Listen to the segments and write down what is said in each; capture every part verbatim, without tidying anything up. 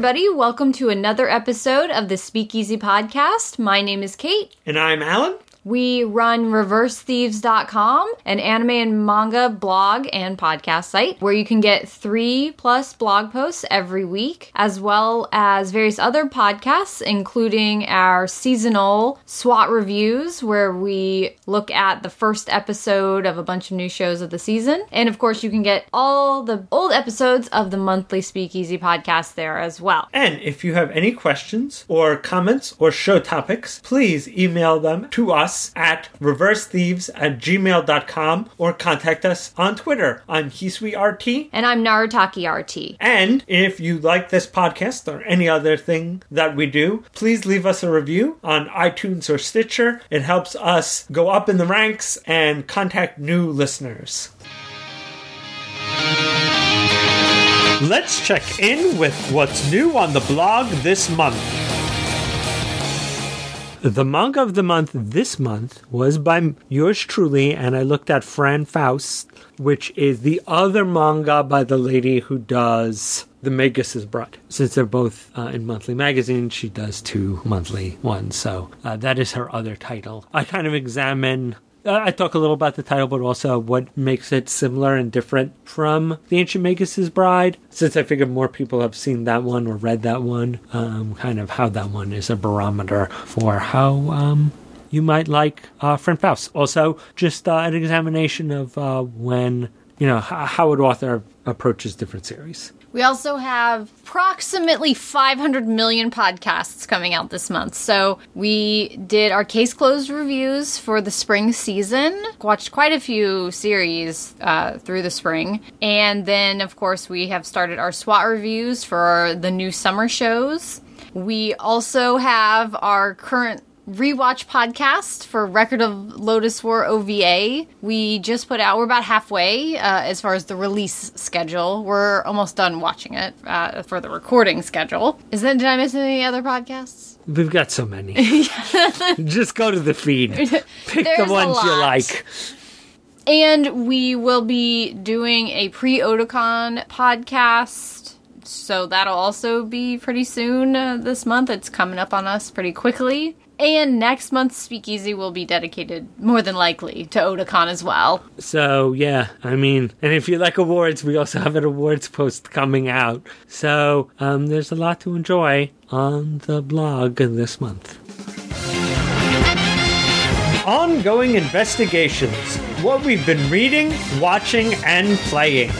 everybody. Welcome to another episode of the Speakeasy Podcast. My name is Kate. And I'm Alan. We run reverse thieves dot com, an anime and manga blog and podcast site where you can get three plus blog posts every week, as well as various other podcasts, including our seasonal SWAT reviews, where we look at the first episode of a bunch of new shows of the season. And of course, you can get all the old episodes of the monthly Speakeasy podcast there as well. And if you have any questions or comments or show topics, please email them to us at reverse thieves at gmail dot com or contact us on Twitter. I'm HisuiRT. And I'm NarutakiRT. And if you like this podcast or any other thing that we do, please leave us a review on iTunes or Stitcher. It helps us go up in the ranks and contact new listeners. Let's check in with what's new on the blog this month. The manga of the month this month was by yours truly, and I looked at Fran Faust, which is the other manga by the lady who does The Magus' Bride. Since they're both uh, in monthly magazines, she does two monthly ones, so uh, that is her other title. I kind of examine... Uh, I talk a little about the title, but also what makes it similar and different from The Ancient Magus' Bride, since I figure more people have seen that one or read that one, um, kind of how that one is a barometer for how um, you might like uh, Fran Faust. Also, just uh, an examination of uh, when, you know, h- how an author approaches different series. We also have approximately five hundred million podcasts coming out this month. So we did our Case Closed reviews for the spring season, watched quite a few series uh, through the spring. And then, of course, we have started our SWAT reviews for the new summer shows. We also have our current rewatch podcast for Record of Lodoss War O V A. We just put out, we're about halfway uh, as far as the release schedule. We're almost done watching it uh, for the recording schedule. Is that, did I miss any other podcasts? We've got so many. Just go to the feed. Pick There's the ones you like. And we will be doing a pre-Otakon podcast. So that'll also be pretty soon uh, this month. It's coming up on us pretty quickly. And next month's Speakeasy will be dedicated, more than likely, to Otakon as well. So, yeah, I mean, and if you like awards, we also have an awards post coming out. So, um, there's a lot to enjoy on the blog this month. Ongoing investigations. What we've been reading, watching, and playing.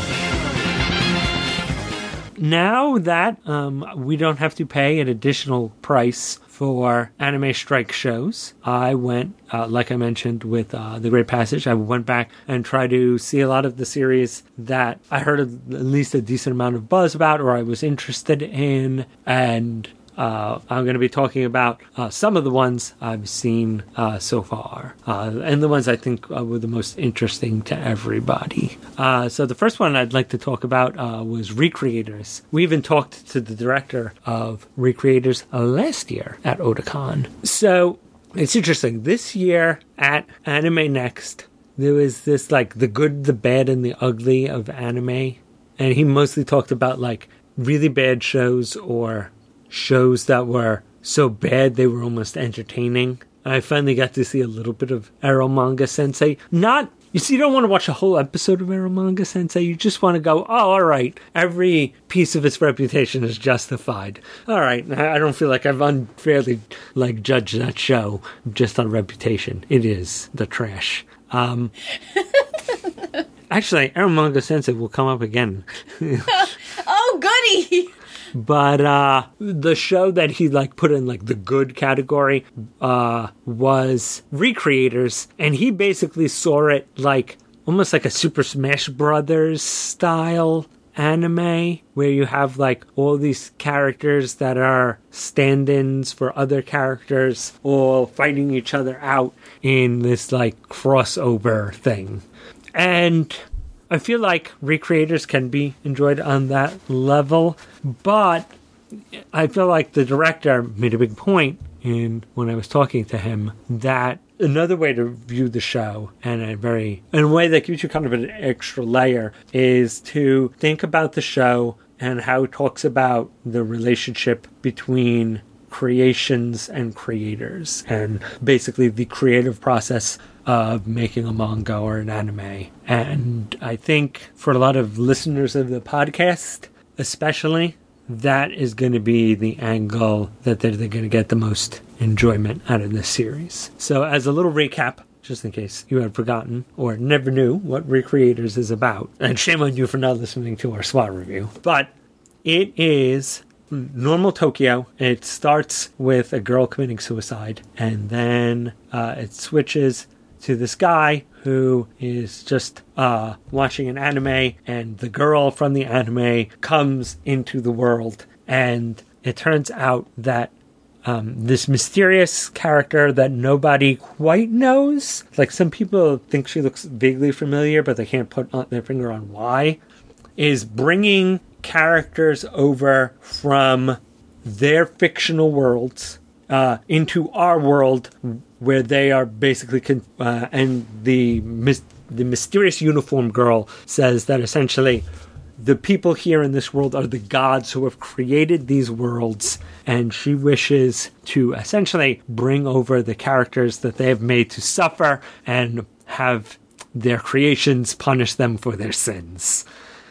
Now that um, we don't have to pay an additional price for Anime Strike shows, I went, uh, like I mentioned with uh, The Great Passage, I went back and tried to see a lot of the series that I heard at least a decent amount of buzz about or I was interested in, and Uh, I'm going to be talking about uh, some of the ones I've seen uh, so far, uh, and the ones I think uh, were the most interesting to everybody. Uh, so the first one I'd like to talk about uh, was Recreators. We even talked to the director of Recreators uh, last year at Otakon. So it's interesting. This year at Anime Next, there was this, like, the good, the bad, and the ugly of anime, and he mostly talked about, like, really bad shows or shows that were so bad they were almost entertaining. I finally got to see a little bit of Eromanga Sensei. Not, you see, you don't want to watch a whole episode of Eromanga Sensei. You just want to go, oh, all right, every piece of its reputation is justified. All right, I don't feel like I've unfairly, like, judged that show just on reputation. It is the trash. Um... Actually, Eromanga Sensei will come up again. Oh, goody! But uh, the show that he like put in like the good category uh, was Recreators, and he basically saw it like almost like a Super Smash Brothers style anime, where you have like all these characters that are stand-ins for other characters, all fighting each other out in this like crossover thing. And I feel like Recreators can be enjoyed on that level, but I feel like the director made a big point in when I was talking to him that another way to view the show, and a very in a way that gives you kind of an extra layer, is to think about the show and how it talks about the relationship between creations and creators, and basically the creative process of making a manga or an anime. And I think for a lot of listeners of the podcast, especially, that is going to be the angle that they're, they're going to get the most enjoyment out of this series. So as a little recap, just in case you had forgotten or never knew what Recreators is about, and shame on you for not listening to our SWAT review, but it is normal Tokyo. It starts with a girl committing suicide, and then uh, it switches to this guy who is just uh, watching an anime, and the girl from the anime comes into the world, and it turns out that um, this mysterious character that nobody quite knows, like some people think she looks vaguely familiar, but they can't put their finger on why, is bringing characters over from their fictional worlds uh, into our world, where they are basically con- uh, and the mis- the mysterious uniform girl says that essentially the people here in this world are the gods who have created these worlds, and she wishes to essentially bring over the characters that they have made to suffer and have their creations punish them for their sins.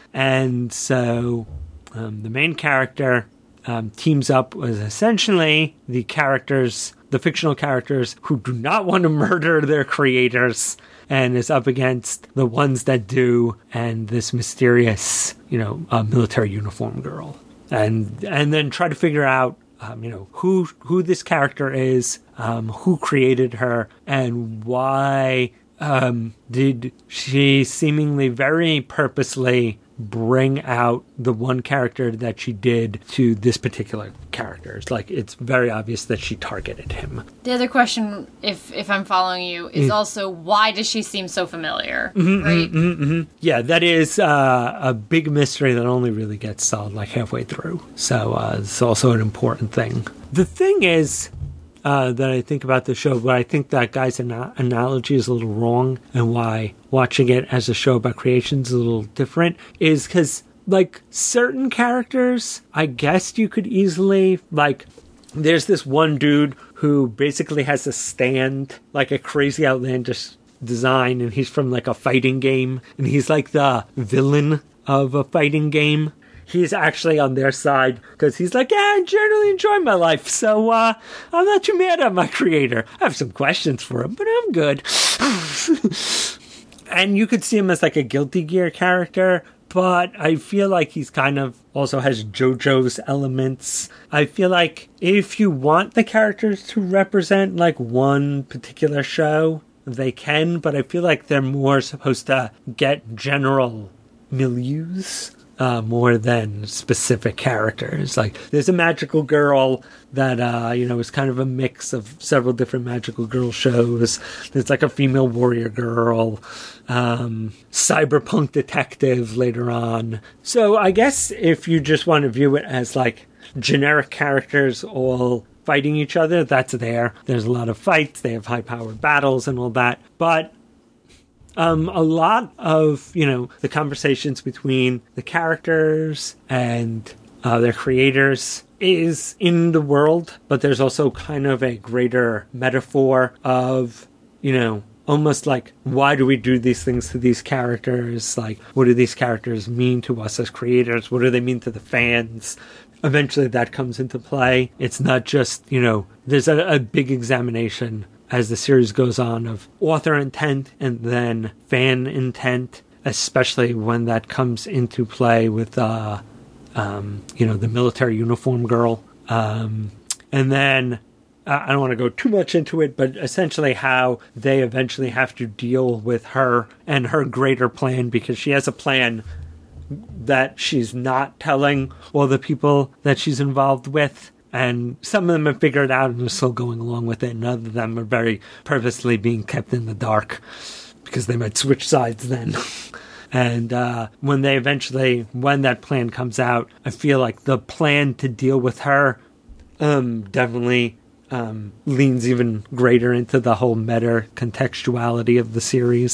And so um, the main character um, teams up with essentially the characters, the fictional characters who do not want to murder their creators, and is up against the ones that do, and this mysterious, you know, uh, military uniform girl. And and then try to figure out, um, you know, who who this character is, um, who created her, and why um, did she seemingly very purposely bring out the one character that she did to this particular character. It's like, it's very obvious that she targeted him. The other question, if if I'm following you, is mm. also, why does she seem so familiar? Mm-hmm, right? Mm-hmm, mm-hmm. Yeah, that is uh, a big mystery that only really gets solved like halfway through. So uh, it's also an important thing. The thing is, Uh, that I think about the show, but I think that guy's ana- analogy is a little wrong, and why watching it as a show about creation is a little different, is because, like, certain characters, I guess you could easily, like, there's this one dude who basically has a stand, like a crazy outlandish design, and he's from, like, a fighting game, and he's, like, the villain of a fighting game. He's actually on their side because he's like, yeah, I generally enjoy my life, so uh, I'm not too mad at my creator. I have some questions for him, but I'm good. And you could see him as like a Guilty Gear character, but I feel like he's kind of also has JoJo's elements. I feel like if you want the characters to represent like one particular show, they can, but I feel like they're more supposed to get general milieus. Uh, more than specific characters. Like, there's a magical girl that, uh, you know, is kind of a mix of several different magical girl shows. There's like a female warrior girl, um, cyberpunk detective later on. So I guess if you just want to view it as like generic characters all fighting each other, that's there. There's a lot of fights, they have high-powered battles and all that. But Um, a lot of, you know, the conversations between the characters and uh, their creators is in the world, but there's also kind of a greater metaphor of, you know, almost like, why do we do these things to these characters? Like, what do these characters mean to us as creators? What do they mean to the fans? Eventually that comes into play. It's not just, you know, there's a, a big examination as the series goes on of author intent and then fan intent, especially when that comes into play with, uh, um, you know, the military uniform girl. Um, and then, uh, I don't want to go too much into it, but essentially how they eventually have to deal with her and her greater plan, because she has a plan that she's not telling all the people that she's involved with. And some of them have figured it out and are still going along with it, and other of them are very purposely being kept in the dark because they might switch sides then. And uh, when they eventually, when that plan comes out, I feel like the plan to deal with her um, definitely um, leans even greater into the whole meta contextuality of the series.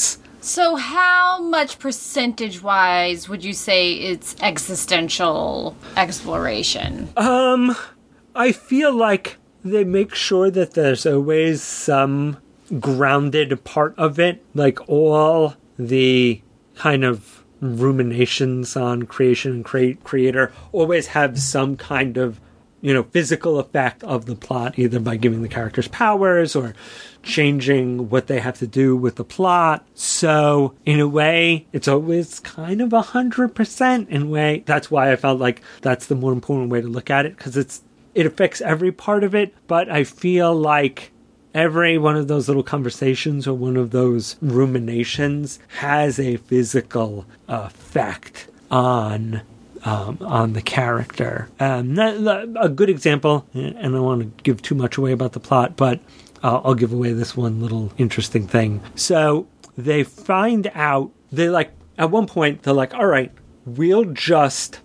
So how much percentage-wise would you say it's existential exploration? Um, I feel like they make sure that there's always some grounded part of it, like all the kind of ruminations on creation and create creator always have some kind of, you know, physical effect of the plot, either by giving the characters powers or changing what they have to do with the plot. So in a way, it's always kind of a hundred percent in a way. That's why I felt like that's the more important way to look at it, because it's it affects every part of it. But I feel like every one of those little conversations or one of those ruminations has a physical effect on Um, on the character. Um, a good example, and I don't want to give too much away about the plot, but uh, I'll give away this one little interesting thing. So they find out, they like, at one point, they're like, all right, we'll just,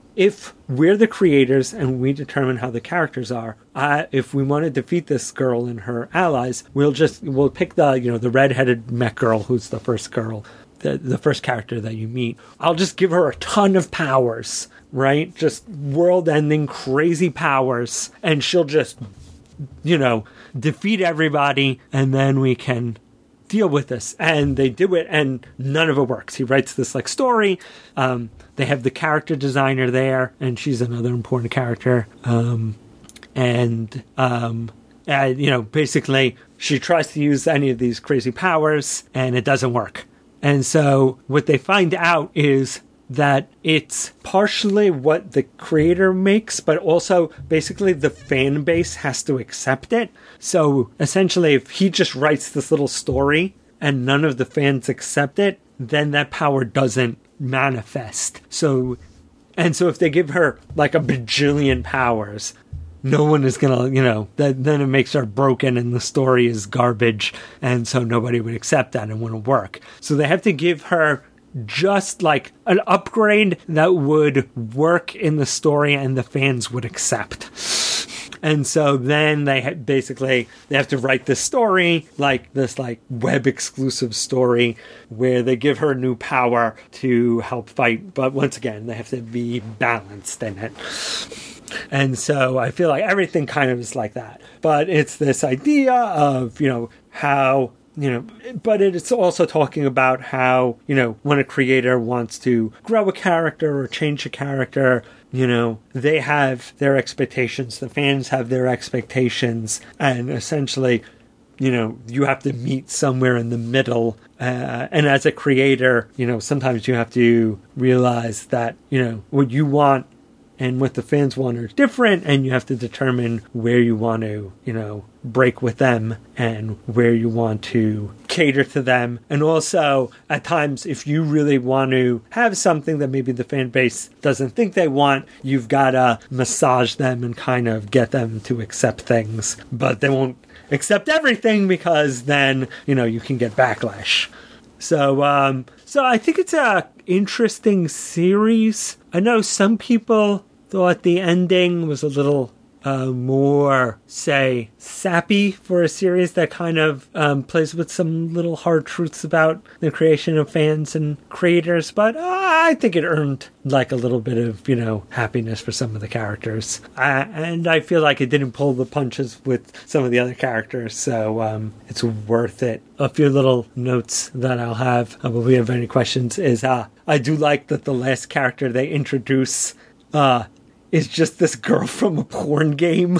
if we're the creators and we determine how the characters are, uh, if we want to defeat this girl and her allies, we'll just, we'll pick the, you know, the redheaded mech girl who's the first girl. The, the first character that you meet. I'll just give her a ton of powers, right? Just world-ending crazy powers. And she'll just, you know, defeat everybody, and then we can deal with this. And they do it, and none of it works. He writes this, like, story. Um, they have the character designer there, and she's another important character. Um, and, um, and, you know, basically, she tries to use any of these crazy powers, and it doesn't work. And so what they find out is that it's partially what the creator makes, but also basically the fan base has to accept it. So essentially, if he just writes this little story and none of the fans accept it, then that power doesn't manifest. So, and so if they give her like a bajillion powers, no one is going to, you know, that, then it makes her broken and the story is garbage. And so nobody would accept that and wouldn't work. So they have to give her just like an upgrade that would work in the story and the fans would accept. And so then they ha- basically, they have to write this story, like this like web exclusive story where they give her new power to help fight. But once again, they have to be balanced in it. And so I feel like everything kind of is like that. But it's this idea of, you know, how, you know, but it's also talking about how, you know, when a creator wants to grow a character or change a character, you know, they have their expectations, the fans have their expectations, and essentially, you know, you have to meet somewhere in the middle. Uh, and as a creator, you know, sometimes you have to realize that, you know, what you want and what the fans want are different, and you have to determine where you want to, you know, break with them and where you want to cater to them. And also, at times, if you really want to have something that maybe the fan base doesn't think they want, you've got to massage them and kind of get them to accept things. But they won't accept everything because then, you know, you can get backlash. So, um, so I think it's a interesting series. I know some people thought the ending was a little uh, more, say, sappy for a series that kind of um, plays with some little hard truths about the creation of fans and creators. But uh, I think it earned like a little bit of, you know, happiness for some of the characters. Uh, and I feel like it didn't pull the punches with some of the other characters. So um, it's worth it. A few little notes that I'll have, uh, if we have any questions, is uh, I do like that the last character they introduce uh, is just this girl from a porn game.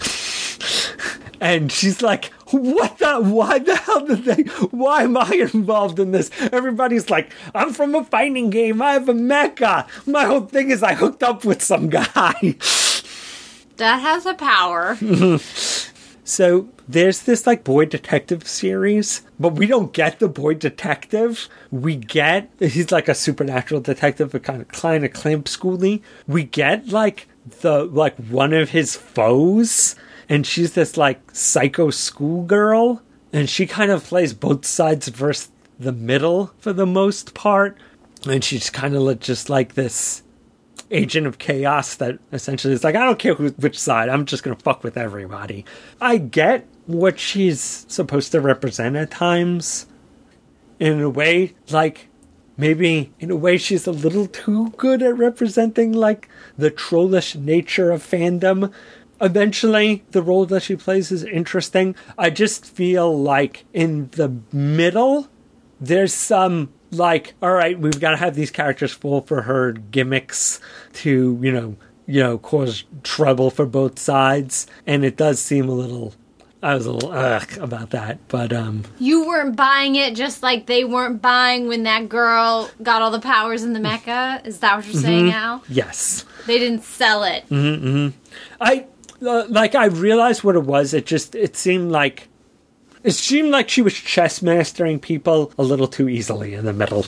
And she's like, what the, why the hell did they, why am I involved in this? Everybody's like, I'm from a fighting game, I have a mecha. My whole thing is I hooked up with some guy. That has a power. So there's this like boy detective series, but we don't get the boy detective. We get, he's like a supernatural detective, a kind of kind of clamp schooly. We get like the, like one of his foes, and she's this like psycho schoolgirl, and she kind of plays both sides versus the middle for the most part. And she's kind of just like this agent of chaos that essentially is like, I don't care who, which side, I'm just going to fuck with everybody. I get what she's supposed to represent at times. in a way, like, maybe in a way she's a little too good at representing, like, the trollish nature of fandom. Eventually, the role that she plays is interesting. I just feel like in the middle, there's some, like, all right, we've got to have these characters fall for her gimmicks to, you know, you know, cause trouble for both sides. And it does seem a little... I was a little ugh about that, but um... You weren't buying it just like they weren't buying when that girl got all the powers in the mecha? Is that what you're saying, mm-hmm. Al? Yes. They didn't sell it. Mm-hmm, mm-hmm. I, uh, like, I realized what it was. It just, it seemed like, it seemed like she was chess mastering people a little too easily in the middle.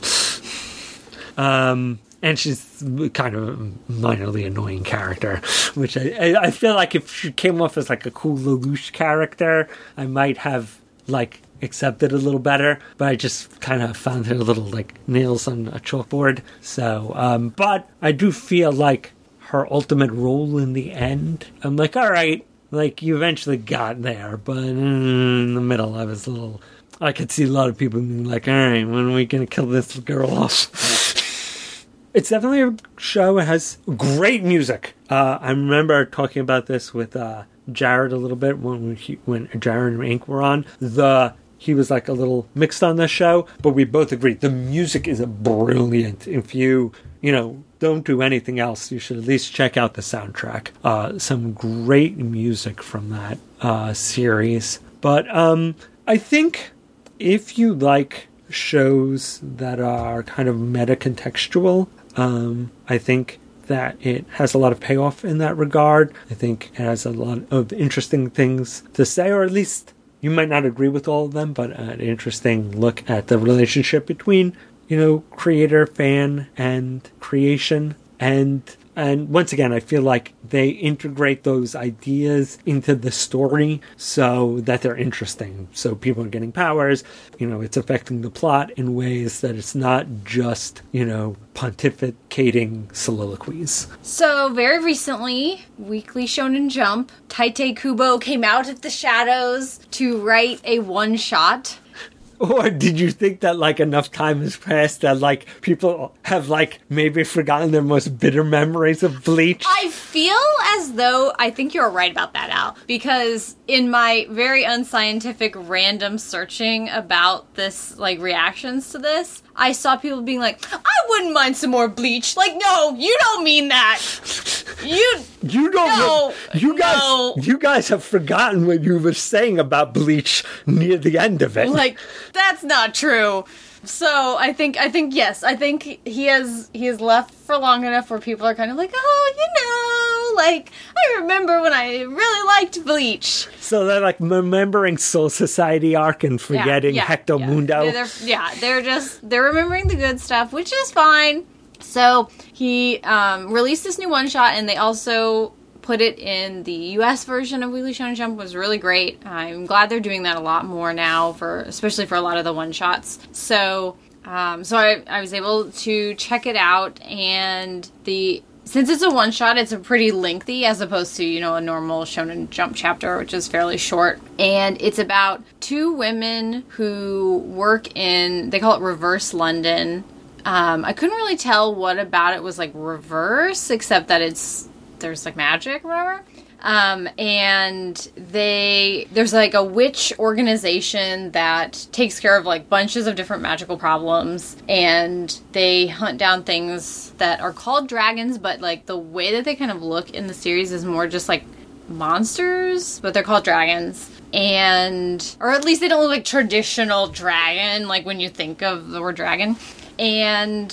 um... And she's kind of a minorly annoying character, which I, I, I feel like if she came off as like a cool Lelouch character, I might have like accepted a little better. But I just kind of found her a little like nails on a chalkboard. So, um, but I do feel like her ultimate role in the end, I'm like, all right, like you eventually got there, but in the middle, I was a little. I could see a lot of people being like, all right, when are we gonna kill this girl off? It's definitely a show. It has great music. Uh, I remember talking about this with uh, Jared a little bit when we, when Jared and Ink were on. The he was like a little mixed on this show, but we both agreed the music is brilliant. If you you know don't do anything else, you should at least check out the soundtrack. Uh, some great music from that uh, series. But um, I think if you like shows that are kind of meta-contextual, Um, I think that it has a lot of payoff in that regard. I think it has a lot of interesting things to say, or at least you might not agree with all of them, but an interesting look at the relationship between, you know, creator, fan, and creation. And and once again, I feel like they integrate those ideas into the story so that they're interesting. So people are getting powers, you know, it's affecting the plot in ways that it's not just, you know, pontificating soliloquies. So very recently, Weekly Shonen Jump, Tite Kubo came out of the shadows to write a one-shot. Or did you think that, like, enough time has passed that, like, people have, like, maybe forgotten their most bitter memories of Bleach? I feel as though, I think you're right about that, Al, because in my very unscientific random searching about this, like, reactions to this, I saw people being like, I wouldn't mind some more Bleach. Like, no, you don't mean that. You... You don't... No, you guys, no. You guys have forgotten what you were saying about Bleach near the end of it. Like, that's not true. So I think I think yes, I think he has he has left for long enough where people are kind of like, oh, you know, like I remember when I really liked Bleach. So they're like remembering Soul Society arc and forgetting yeah, yeah, Hecto yeah. Mundo. They're, they're, yeah, they're just they're remembering the good stuff, which is fine. So he um, released this new one shot, and they also put it in the U S version of Weekly Shonen Jump. Was really great. I'm glad they're doing that a lot more now, for especially for a lot of the one shots. So, um, so I, I was able to check it out, and the since it's a one shot, it's a pretty lengthy as opposed to, you know, a normal Shonen Jump chapter, which is fairly short. And it's about two women who work in, they call it Reverse London. Um, I couldn't really tell what about it was like reverse, except that it's there's like magic or whatever. Um, and they, there's like a witch organization that takes care of like bunches of different magical problems, and they hunt down things that are called dragons, but like the way that they kind of look in the series is more just like monsters, but they're called dragons. And, or at least they don't look like traditional dragon, like when you think of the word dragon. And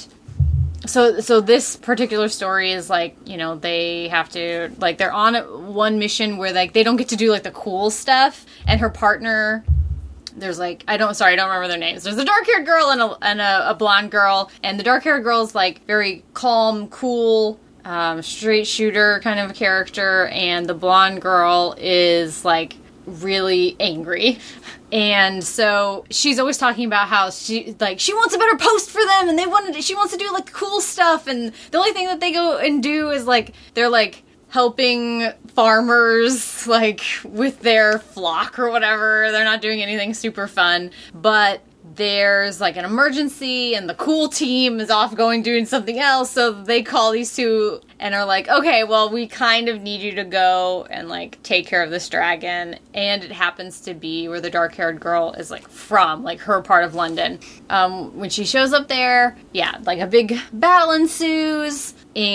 So so this particular story is like, you know, they have to, like, they're on one mission where, like, they don't get to do, like, the cool stuff. And her partner, there's, like, I don't, sorry, I don't remember their names. There's a dark-haired girl and a, and a, a blonde girl. And the dark-haired girl is, like, very calm, cool, um, straight shooter kind of a character. And the blonde girl is, like, really angry. And so she's always talking about how she, like, she wants a better post for them, and they wanted to, she wants to do, like, cool stuff, and the only thing that they go and do is, like, they're, like, helping farmers, like, with their flock or whatever. They're not doing anything super fun, but there's like an emergency and the cool team is off going doing something else, so they call these two and are like, okay, well, we kind of need you to go and like take care of this dragon. And it happens to be where the dark-haired girl is like from, like her part of London. Um, when she shows up there, yeah, like a big battle ensues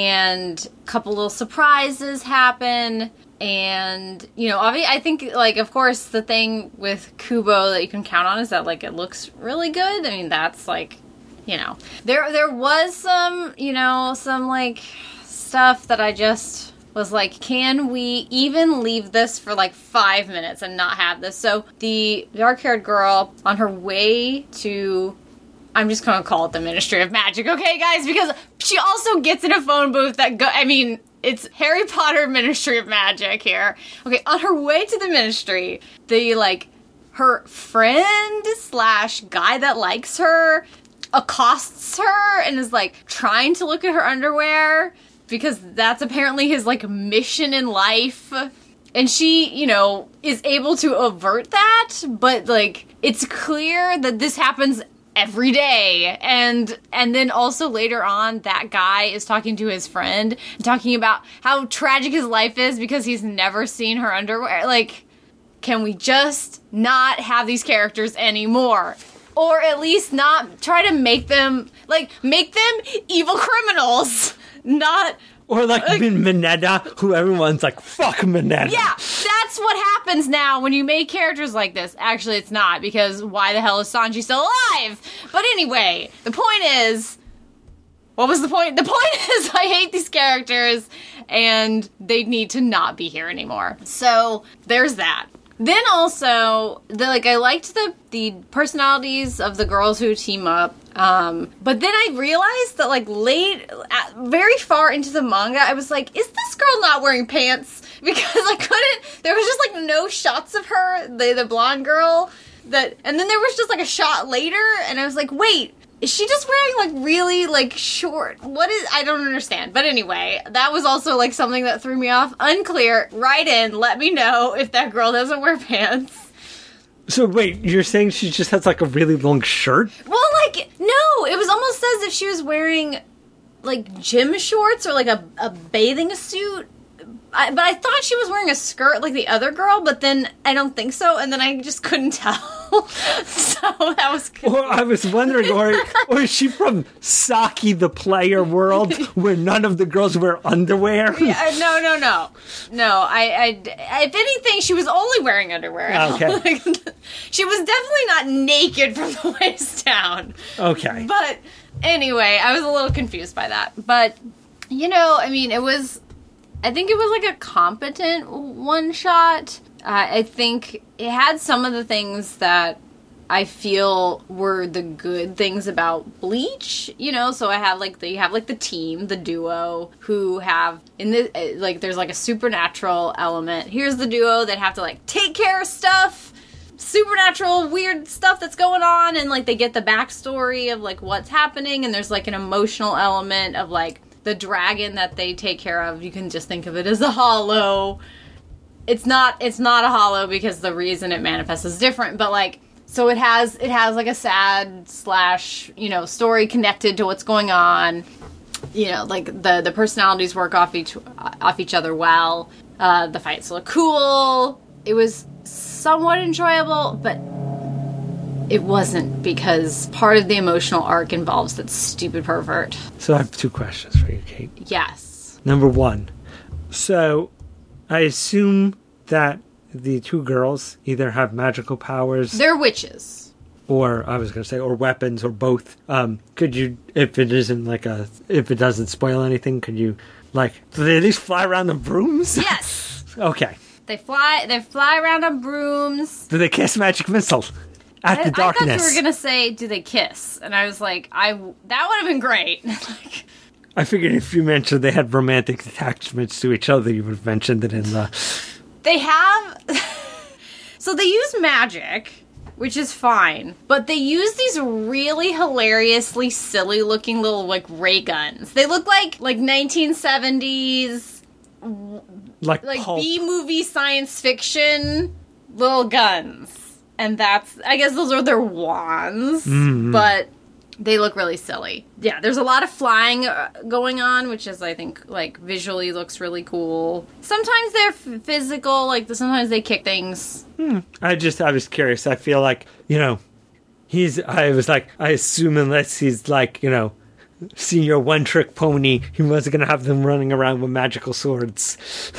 and a couple little surprises happen. And, you know, obviously, I think, like, of course, the thing with Kubo that you can count on is that, like, it looks really good. I mean, that's, like, you know. There there was some, you know, some, like, stuff that I just was like, can we even leave this for, like, five minutes and not have this? So, the dark-haired girl, on her way to... I'm just going to call it the Ministry of Magic, okay, guys? Because she also gets in a phone booth that go... I mean... It's Harry Potter Ministry of Magic here. Okay, on her way to the ministry, the, like, her friend slash guy that likes her accosts her and is, like, trying to look at her underwear because that's apparently his, like, mission in life. And she, you know, is able to avert that, but, like, it's clear that this happens every day. And and then also later on, that guy is talking to his friend, talking about how tragic his life is because he's never seen her underwear. Like, can we just not have these characters anymore? Or at least not try to make them, like, make them evil criminals, not... Or like, like Mineta, who everyone's like, fuck Mineta. Yeah, that's what happens now when you make characters like this. Actually, it's not, because why the hell is Sanji still alive? But anyway, the point is... What was the point? The point is I hate these characters, and they need to not be here anymore. So, there's that. Then also, the, like, I liked the, the personalities of the girls who team up. Um, but then I realized that, like, late, at, very far into the manga, I was like, is this girl not wearing pants? Because I couldn't, there was just, like, no shots of her, the, the blonde girl, that, and then there was just, like, a shot later, and I was like, wait, is she just wearing, like, really, like, short, what is, I don't understand. But anyway, that was also, like, something that threw me off. Unclear, write in, let me know if that girl doesn't wear pants. So wait, you're saying she just has, like, a really long shirt? Well, like, no, it was almost as if she was wearing, like, gym shorts or, like, a, a bathing suit. I, but I thought she was wearing a skirt like the other girl, but then I don't think so, and then I just couldn't tell. So that was good. Or I was wondering, or, or is she from Saki the Player world, where none of the girls wear underwear? Yeah, no, no, no. No, I, I, if anything, she was only wearing underwear. Okay. Like, she was definitely not naked from the waist down. Okay. But anyway, I was a little confused by that. But, you know, I mean, it was... I think it was, like, a competent one-shot. Uh, I think it had some of the things that I feel were the good things about Bleach, you know? So I have, like, the, you have, like, the team, the duo, who have, in the, like, there's, like, a supernatural element. Here's the duo that have to, like, take care of stuff, supernatural, weird stuff that's going on, and, like, they get the backstory of, like, what's happening, and there's, like, an emotional element of, like, the dragon that they take care of. You can just think of it as a hollow. It's not, it's not a hollow because the reason it manifests is different, but, like, so it has, it has, like, a sad slash, you know, story connected to what's going on. You know, like, the, the personalities work off each, off each other well. Uh, the fights look cool. It was somewhat enjoyable, but it wasn't, because part of the emotional arc involves that stupid pervert. So I have two questions for you, Kate. Yes. Number one. So I assume that the two girls either have magical powers. They're witches. Or, I was going to say, or weapons, or both. Um, could you, if it isn't like a, if it doesn't spoil anything, could you, like, do they at least fly around on brooms? Yes. Okay. They fly, they fly around on brooms. Do they cast magic missile? At I, the darkness. I thought you were going to say, do they kiss? And I was like, I, that would have been great. Like, I figured if you mentioned they had romantic attachments to each other, you would have mentioned it in the... They have... So they use magic, which is fine. But they use these really hilariously silly-looking little, like, ray guns. They look like, like, nineteen seventies... Like, like pulp. B-movie science fiction little guns. and that's, I guess those are their wands, Mm-hmm. but they look really silly. Yeah, there's a lot of flying uh, going on, which is, I think, like, visually looks really cool. Sometimes they're f- physical, like, sometimes they kick things. Hmm. I just, I was curious. I feel like, you know, he's, I was like, I assume unless he's like, you know, senior one-trick pony, he wasn't going to have them running around with magical swords.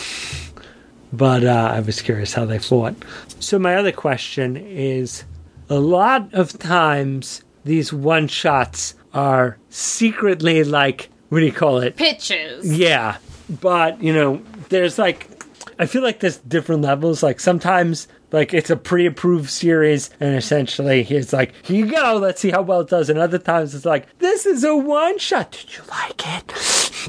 But uh, I was curious how they fought. So my other question is, a lot of times these one-shots are secretly like, what do you call it? Pitches. Yeah. But, you know, there's like, I feel like there's different levels. Like sometimes, like it's a pre-approved series and essentially he's like, here you go, let's see how well it does. And other times it's like, this is a one-shot. Did you like it?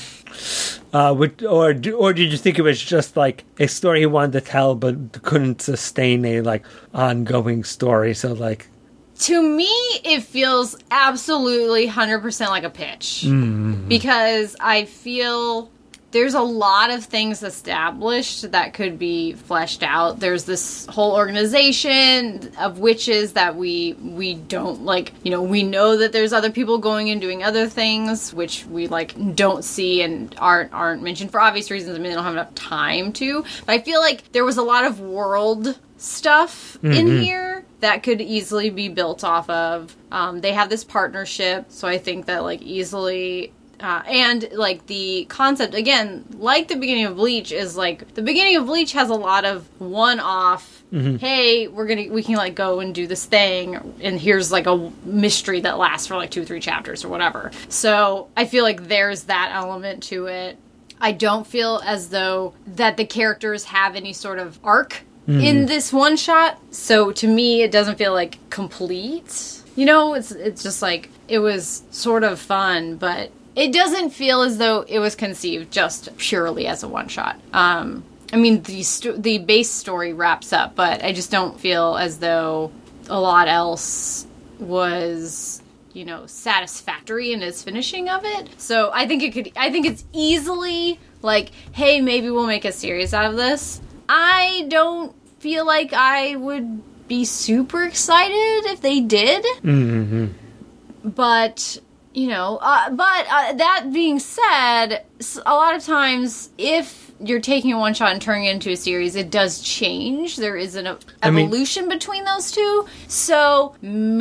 Uh, would, or or did you think it was just like a story he wanted to tell but couldn't sustain a like ongoing story? So like, to me, it feels absolutely one hundred percent like a pitch. Mm-hmm. Because I feel there's a lot of things established that could be fleshed out. There's this whole organization of witches that we we don't, like, you know, we know that there's other people going and doing other things, which we, like, don't see and aren't, aren't mentioned for obvious reasons. I mean, they don't have enough time to. But I feel like there was a lot of world stuff mm-hmm. in here that could easily be built off of. Um, they have this partnership, so I think that, like, easily... Uh, and, like, the concept, again, like the beginning of Bleach, is, like, the beginning of Bleach has a lot of one-off, mm-hmm. hey, we're gonna, we can, like, go and do this thing, and here's, like, a mystery that lasts for, like, two, three chapters or whatever. So, I feel like there's that element to it. I don't feel as though that the characters have any sort of arc mm. in this one-shot, so to me, it doesn't feel, like, complete. You know, it's it's just, like, it was sort of fun, but... it doesn't feel as though it was conceived just purely as a one-shot. Um, I mean, the sto- the base story wraps up, but I just don't feel as though a lot else was, you know, satisfactory in its finishing of it. So I think it could. I think it's easily like, hey, maybe we'll make a series out of this. I don't feel like I would be super excited if they did, mm-hmm. but. You know, uh, but uh, that being said, a lot of times, if you're taking a one-shot and turning it into a series, it does change. There is an evolution I mean, between those two. So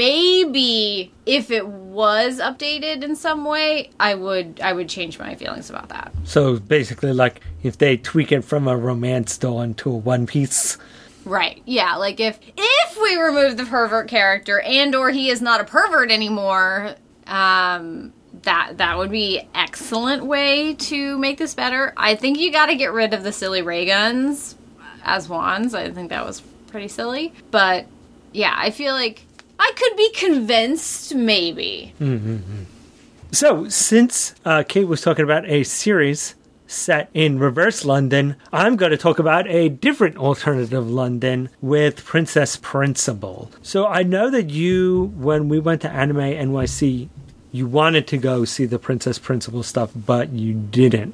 maybe if it was updated in some way, I would I would change my feelings about that. So basically, like, if they tweak it from a romance doll into a One Piece... Right, yeah, like if if we remove the pervert character and or he is not a pervert anymore... Um, that that would be an excellent way to make this better. I think you gotta get rid of the silly ray guns as wands. I think that was pretty silly. But, yeah, I feel like I could be convinced, maybe. Mm-hmm. So, since uh, Kate was talking about a series set in reverse London, I'm going to talk about a different alternative London with Princess Principal. So I know that you, when we went to Anime N Y C, you wanted to go see the Princess Principal stuff, but you didn't.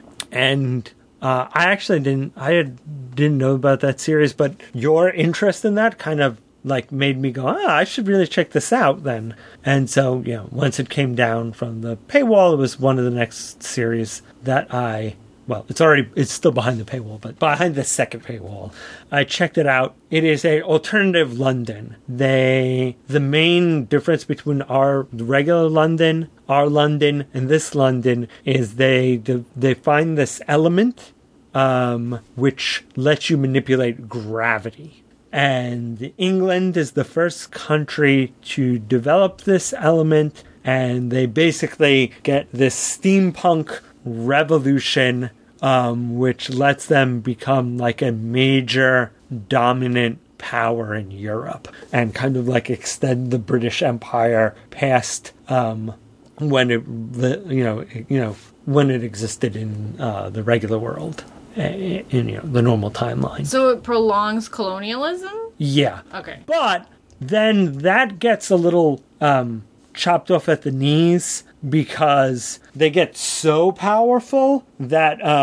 And uh, I actually didn't, I had, didn't know about that series, but your interest in that kind of like made me go, ah, I should really check this out then. And so, you know, once it came down from the paywall, it was one of the next series that I, well, it's already, it's still behind the paywall, but behind the second paywall, I checked it out. It is a alternative London. They, the main difference between our regular London, our London, and this London is they, they find this element, um, which lets you manipulate gravity. And England is the first country to develop this element, and they basically get this steampunk revolution, um, which lets them become like a major dominant power in Europe, and kind of like extend the British Empire past um, when it, you know, you know, when it existed in uh, the regular world. In, you know, the normal timeline. So it prolongs colonialism? Yeah. Okay. But then that gets a little um, chopped off at the knees because they get so powerful that um,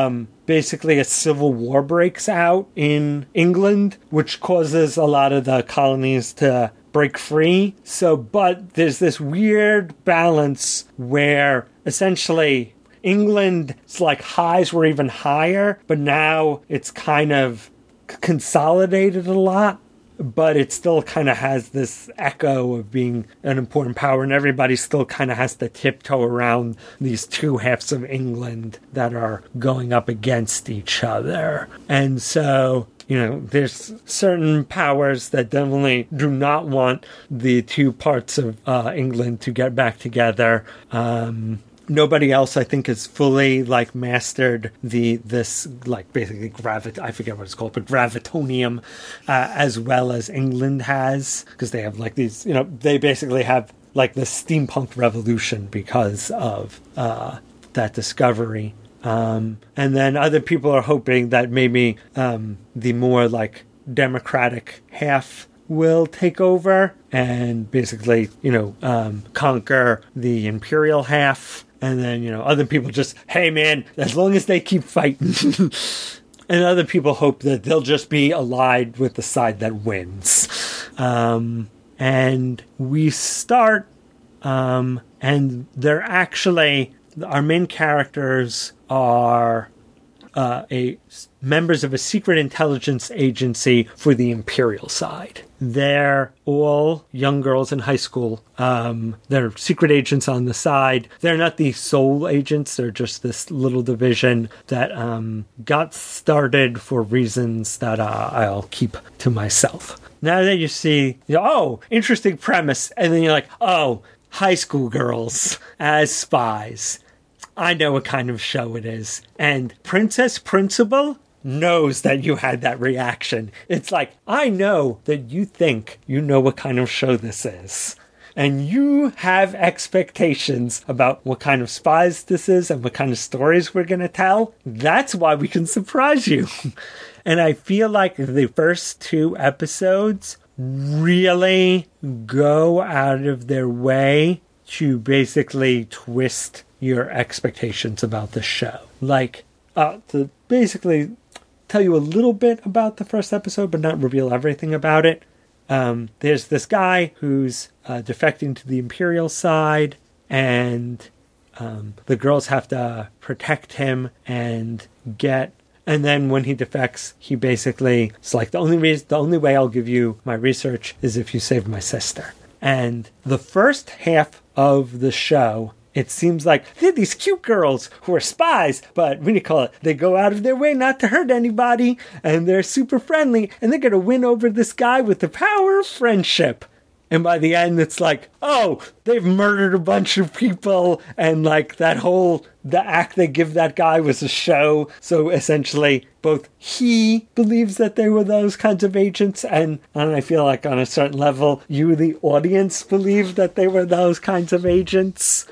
basically a civil war breaks out in England, which causes a lot of the colonies to break free. So, but there's this weird balance where essentially England's like highs were even higher, but now it's kind of consolidated a lot. But it still kind of has this echo of being an important power, and everybody still kind of has to tiptoe around these two halves of England that are going up against each other. And so, you know, there's certain powers that definitely do not want the two parts of uh, England to get back together. Um... Nobody else, I think, has fully, like, mastered the, this, like, basically gravit, I forget what it's called, but gravitonium, uh, as well as England has, because they have, like, these, you know, they basically have, like, the steampunk revolution because of, uh, that discovery. Um, and then other people are hoping that maybe, um, the more, like, democratic half will take over and basically, you know, um, conquer the imperial half. And then, you know, other people just, hey, man, as long as they keep fighting. And other people hope that they'll just be allied with the side that wins. Um, and we start, um, and they're actually, our main characters are uh, a members of a secret intelligence agency for the Imperial side. They're all young girls in high school. Um, they're secret agents on the side. They're not the sole agents. They're just this little division that um, got started for reasons that uh, I'll keep to myself. Now that you see, you know, oh, interesting premise. And then you're like, oh, high school girls as spies. I know what kind of show it is. And Princess Principal knows that you had that reaction. It's like, I know that you think you know what kind of show this is. And you have expectations about what kind of spies this is and what kind of stories we're going to tell. That's why we can surprise you. And I feel like the first two episodes really go out of their way to basically twist your expectations about the show. Like, uh, to basically tell you a little bit about the first episode, but not reveal everything about it. Um, there's this guy who's uh, defecting to the Imperial side, and um, the girls have to protect him and get. And then when he defects, he basically it's like the only reason, the only way I'll give you my research is if you save my sister. And the first half of the show, it seems like they're these cute girls who are spies, but what do you call it? They go out of their way not to hurt anybody, and they're super friendly, and they're going to win over this guy with the power of friendship. And by the end, it's like, oh, they've murdered a bunch of people, and like that whole, the act they give that guy was a show. So essentially, both he believes that they were those kinds of agents, and, and I feel like on a certain level, you, the audience, believe that they were those kinds of agents.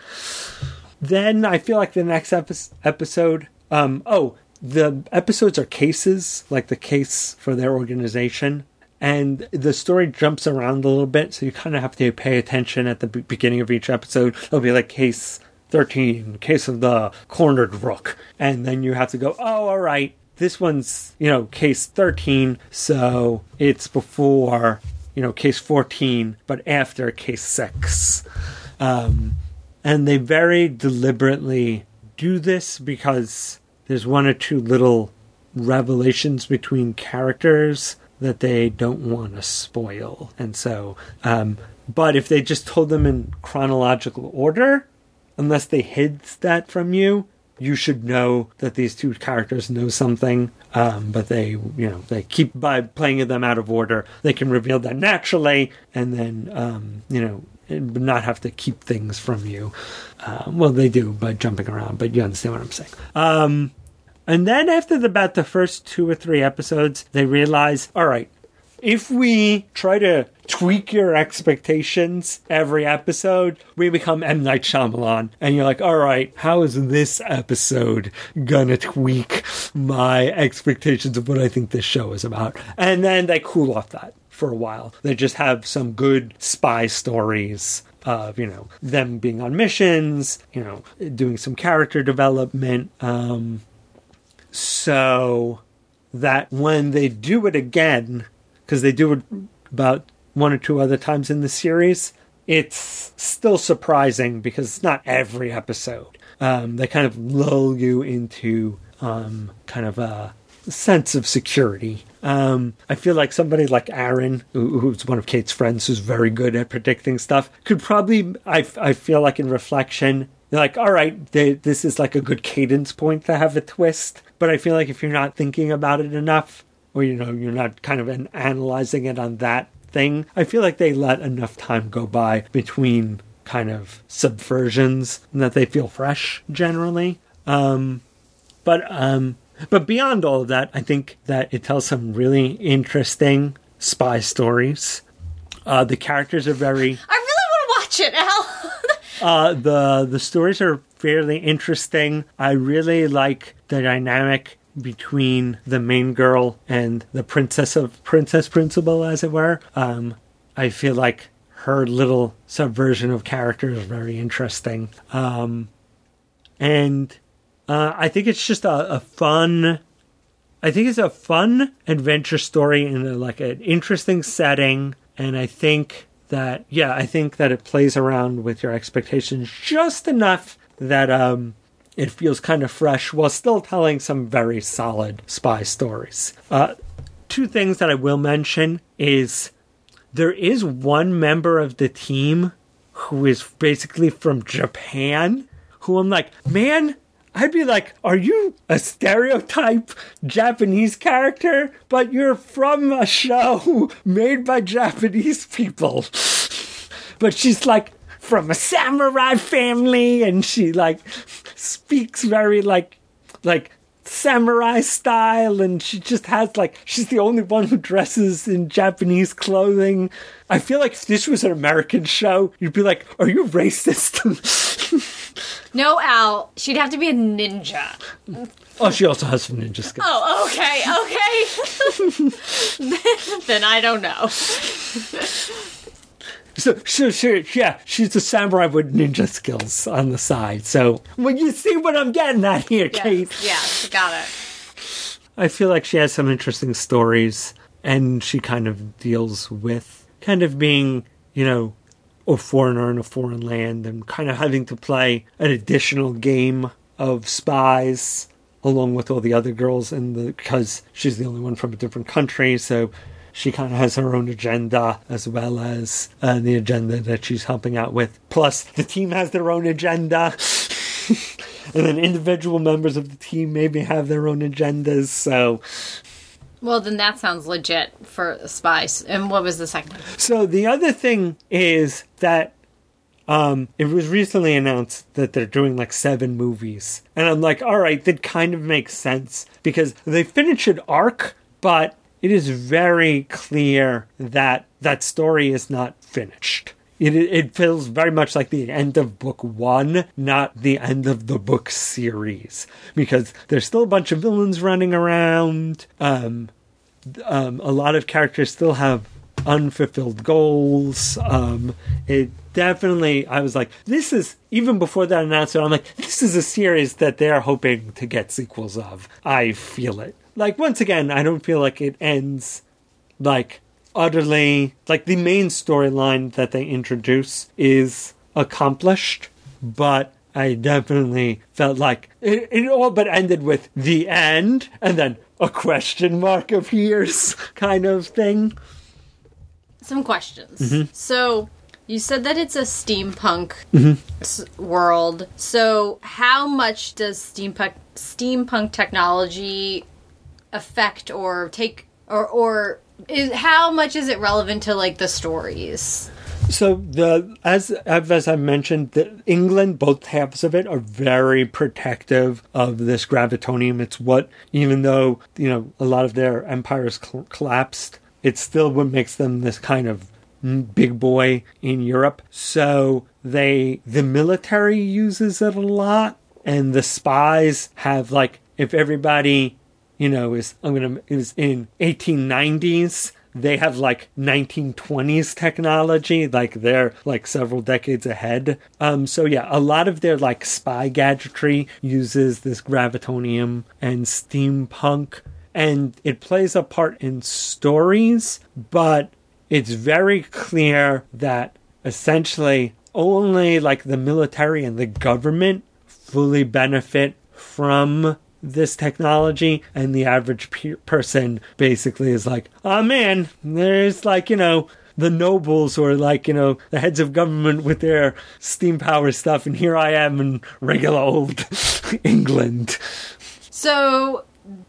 Then I feel like the next epi- episode, um, oh, the episodes are cases, like the case for their organization. And the story jumps around a little bit, so you kind of have to pay attention at the b- beginning of each episode. It'll be like case thirteen, case of the cornered rook. And then you have to go, oh, all right, this one's, you know, case thirteen, so it's before, you know, case fourteen, but after case six. Um, and they very deliberately do this because there's one or two little revelations between characters that they don't want to spoil. And so, um, but if they just told them in chronological order, unless they hid that from you, you should know that these two characters know something. Um, but they, you know, they keep by playing them out of order. They can reveal that naturally, and then, um, you know, not have to keep things from you. Uh, well, they do by jumping around, but you understand what I'm saying. Um, And then after the, about the first two or three episodes, they realize, all right, if we try to tweak your expectations every episode, we become M. Night Shyamalan. And you're like, all right, how is this episode gonna tweak my expectations of what I think this show is about? And then they cool off that for a while. They just have some good spy stories of, you know, them being on missions, you know, doing some character development, um... so that when they do it again, because they do it about one or two other times in the series, it's still surprising because it's not every episode. Um, they kind of lull you into um, kind of a sense of security. Um, I feel like somebody like Aaron, who, who's one of Kate's friends, who's very good at predicting stuff, could probably, I, I feel like in reflection, you're like, all right, they, this is like a good cadence point to have a twist. But I feel like if you're not thinking about it enough, or, you know, you're not kind of an, analyzing it on that thing, I feel like they let enough time go by between kind of subversions and that they feel fresh generally. Um, but, um, but beyond all of that, I think that it tells some really interesting spy stories. Uh, the characters are very... I really want to watch it, Al. uh, the, the stories are fairly interesting. I really like the dynamic between the main girl and the princess of princess principal, as it were. Um, I feel like her little subversion of character is very interesting. Um, and uh, I think it's just a, a fun... I think it's a fun adventure story in a, like an interesting setting. And I think that, yeah, I think that it plays around with your expectations just enough that um, it feels kind of fresh while still telling some very solid spy stories. Uh, two things that I will mention is there is one member of the team who is basically from Japan, who I'm like, man, I'd be like, are you a stereotype Japanese character? But you're from a show made by Japanese people. But she's like from a samurai family, and she like speaks very like like samurai style, and she just has like, she's the only one who dresses in Japanese clothing. I feel like if this was an American show, you'd be like, are you racist? No, Al. She'd have to be a ninja. Oh, she also has some ninja skills. Oh, okay, okay. Then I don't know. So, so, so, yeah, she's a samurai with ninja skills on the side. So, well, you see what I'm getting at here, Yes, Kate. yes, got it. I feel like she has some interesting stories, and she kind of deals with kind of being, you know, a foreigner in a foreign land and kind of having to play an additional game of spies along with all the other girls, and the because she's the only one from a different country, so she kind of has her own agenda as well as uh, the agenda that she's helping out with. Plus, the team has their own agenda. And then individual members of the team maybe have their own agendas, so... Well, then that sounds legit for spies. And what was the second one? So the other thing is that um, it was recently announced that they're doing like seven movies. And I'm like, all right, that kind of makes sense because they finish an arc, but it is very clear that that story is not finished. It, it feels very much like the end of book one, not the end of the book series. Because there's still a bunch of villains running around. Um, um, a lot of characters still have unfulfilled goals. Um, it definitely, I was like, this is, even before that announcement, I'm like, this is a series that they're hoping to get sequels of. I feel it. Like, once again, I don't feel like it ends, like... utterly, like the main storyline that they introduce is accomplished, but I definitely felt like it, it all but ended with the end and then a question mark appears kind of thing. Some questions. Mm-hmm. So, you said that it's a steampunk mm-hmm. s- world. So, how much does steampunk steampunk technology affect or take or or Is, how much is it relevant to, like, the stories? So, the as as I mentioned, the, England, both halves of it, are very protective of this gravitonium. It's what, even though, you know, a lot of their empires cl- collapsed, it's still what makes them this kind of big boy in Europe. So, they the military uses it a lot, and the spies have, like, if everybody... you know, is I'm gonna is in eighteen nineties, they have like nineteen twenties technology, like they're like several decades ahead. Um, so yeah, a lot of their like spy gadgetry uses this gravitonium and steampunk, and it plays a part in stories, but it's very clear that essentially only like the military and the government fully benefit from this technology, and the average pe- person basically is like, oh man, there's like, you know, the nobles or like, you know, the heads of government with their steam power stuff, and here I am in regular old England. So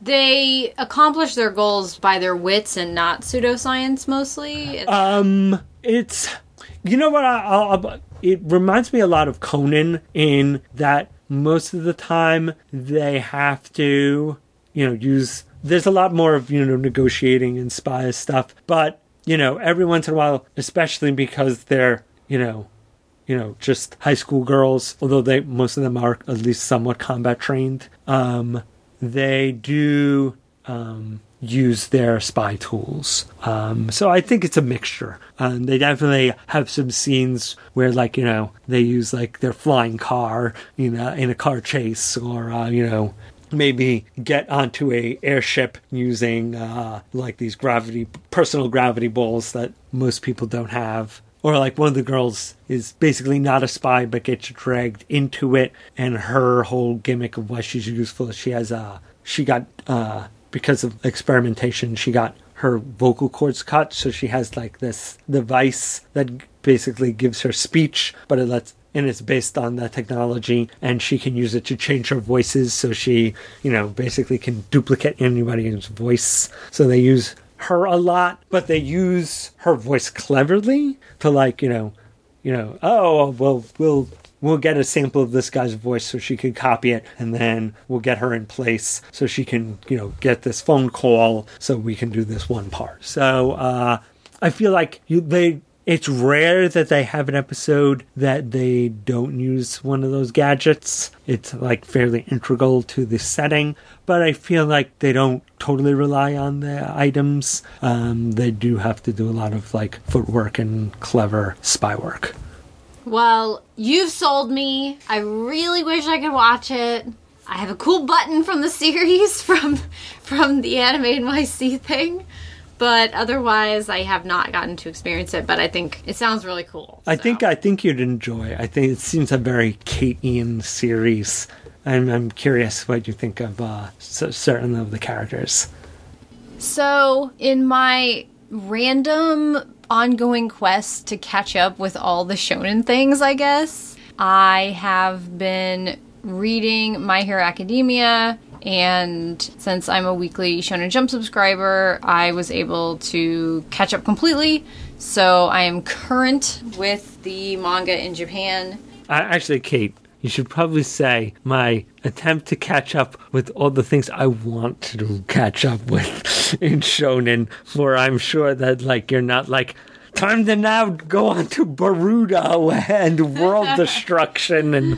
they accomplish their goals by their wits and not pseudoscience mostly? Um, it's, you know what, I, I'll, it reminds me a lot of Conan in that most of the time they have to, you know, use, there's a lot more of, you know, negotiating and spy stuff, but, you know, every once in a while, especially because they're, you know, you know, just high school girls, although they, most of them are at least somewhat combat trained, um, they do, um, use their spy tools. Um, so I think it's a mixture. Um, they definitely have some scenes where, like, you know, they use, like, their flying car, you know, in a car chase, or, uh, you know, maybe get onto a airship using, uh, like, these gravity, personal gravity balls that most people don't have. Or, like, one of the girls is basically not a spy, but gets dragged into it, and her whole gimmick of why she's useful is she has, uh, she got, uh, because of experimentation, she got her vocal cords cut, so she has like this device that basically gives her speech, but it lets, and it's based on that technology, and she can use it to change her voices, so she, you know, basically can duplicate anybody's voice. So they use her a lot, but they use her voice cleverly to, like, you know, you know, oh, well, we'll We'll get a sample of this guy's voice so she can copy it, and then we'll get her in place so she can, you know, get this phone call so we can do this one part. So uh, I feel like you, they. It's rare that they have an episode that they don't use one of those gadgets. It's like fairly integral to the setting, but I feel like they don't totally rely on the items. Um, they do have to do a lot of like footwork and clever spy work. Well, you've sold me. I really wish I could watch it. I have a cool button from the series from from the Anime N Y C thing, but otherwise I have not gotten to experience it, but I think it sounds really cool. I so. think I think you'd enjoy. I think it seems a very Kate Ian series. I'm I'm curious what you think of uh, certain of the characters. So, in my random ongoing quest to catch up with all the shonen things, I guess, I have been reading My Hero Academia, and since I'm a weekly Shonen Jump subscriber, I was able to catch up completely, so I am current with the manga in Japan. Uh, actually, Kate, you should probably say my attempt to catch up with all the things I want to catch up with in Shonen, for I'm sure that, like, you're not like, time to now go on to Boruto and World Destruction and,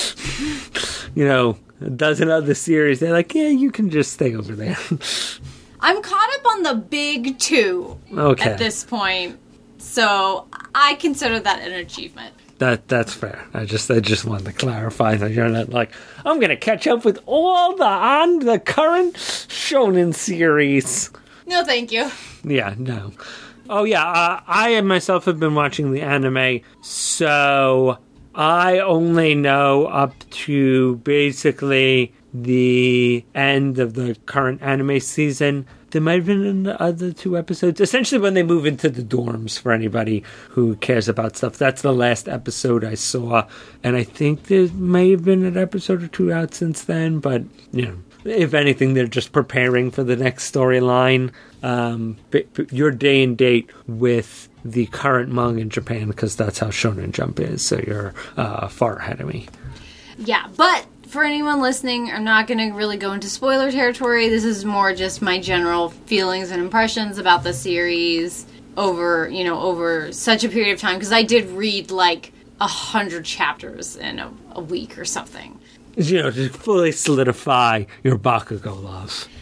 you know, a dozen other series. They're like, yeah, you can just stay over there. I'm caught up on the big two okay. at this point, so I consider that an achievement. That that's fair. I just I just wanted to clarify that you're not like, I'm gonna catch up with all the on the current Shonen series. No, thank you. Yeah, no. Oh yeah, uh, I myself have been watching the anime, so I only know up to basically the end of the current anime season. There might have been in the other two episodes. Essentially, when they move into the dorms, for anybody who cares about stuff. That's the last episode I saw. And I think there may have been an episode or two out since then. But, you know, if anything, they're just preparing for the next storyline. Um, but, but you're day and date with the current manga in Japan, because that's how Shonen Jump is. So you're uh, far ahead of me. Yeah, but for anyone listening, I'm not going to really go into spoiler territory. This is more just my general feelings and impressions about the series over, you know, over such a period of time. Because I did read like a hundred chapters in a, a week or something. You know, to fully solidify your Bakugo love.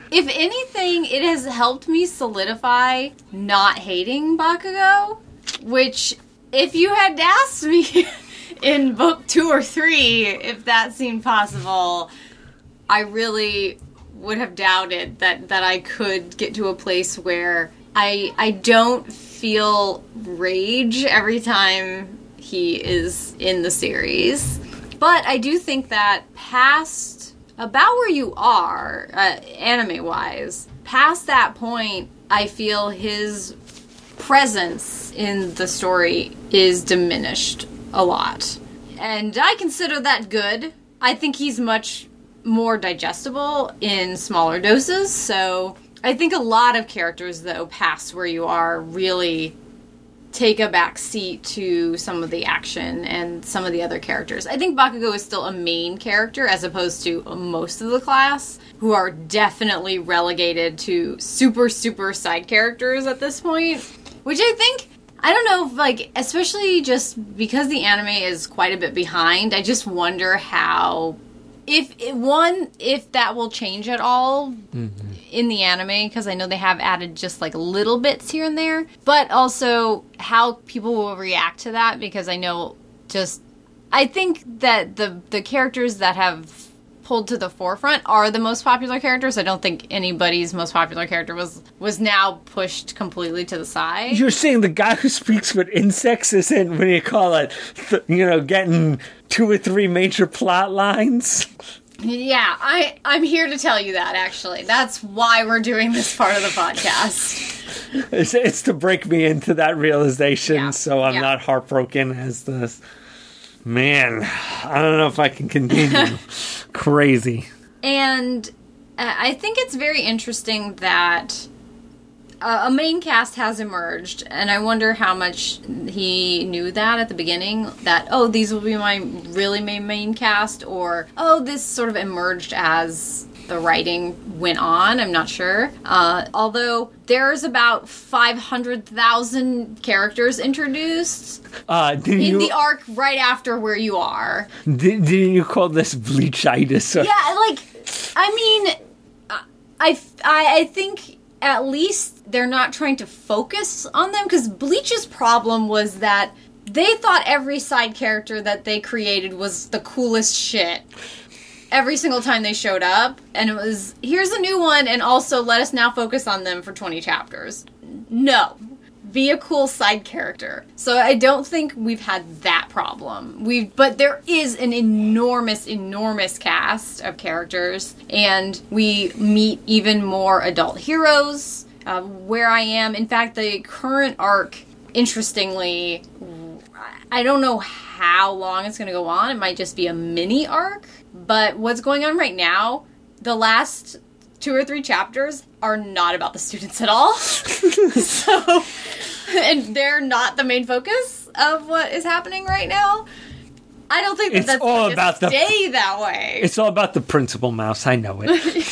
If anything, it has helped me solidify not hating Bakugo, which, if you had asked me in book two or three if that seemed possible, I really would have doubted that, that I could get to a place where I I don't feel rage every time he is in the series. But I do think that past about where you are, uh, anime-wise, past that point, I feel his presence in the story is diminished a lot. And I consider that good. I think he's much more digestible in smaller doses, so I think a lot of characters, though, past where you are, really take a back seat to some of the action and some of the other characters. I think Bakugo is still a main character as opposed to most of the class, who are definitely relegated to super, super side characters at this point, which I think, I don't know, if, like, especially just because the anime is quite a bit behind, I just wonder how, if, one, if that will change at all mm-hmm. in the anime, because I know they have added just, like, little bits here and there, but also how people will react to that, because I know just, I think that the the characters that have pulled to the forefront are the most popular characters. I don't think anybody's most popular character was was now pushed completely to the side. You're saying the guy who speaks with insects isn't, what do you call it, th- you know, getting two or three major plot lines? Yeah, I, I'm here to tell you that, actually. That's why we're doing this part of the podcast. It's, it's to break me into that realization, yeah. so I'm yeah. not heartbroken as the... Man, I don't know if I can continue. Crazy. And uh, I think it's very interesting that uh, a main cast has emerged, and I wonder how much he knew that at the beginning, that, oh, these will be my really main, main cast, or, oh, this sort of emerged as the writing went on. I'm not sure. Uh, although there's about five hundred thousand characters introduced uh, in you, the arc right after where you are. Did, didn't you call this bleachitis? Or? Yeah, like, I mean, I, I, I think at least they're not trying to focus on them, because Bleach's problem was that they thought every side character that they created was the coolest shit every single time they showed up, and it was, here's a new one, and also let us now focus on them for twenty chapters. No. Be a cool side character. So I don't think we've had that problem. We've, but there is an enormous, enormous cast of characters, and we meet even more adult heroes. Uh, where I am, in fact, the current arc, interestingly, I don't know how long it's going to go on. It might just be a mini arc. But what's going on right now, the last two or three chapters are not about the students at all. So, and they're not the main focus of what is happening right now. I don't think that it's that's all going about to the, stay that way. It's all about the principal mouse. I know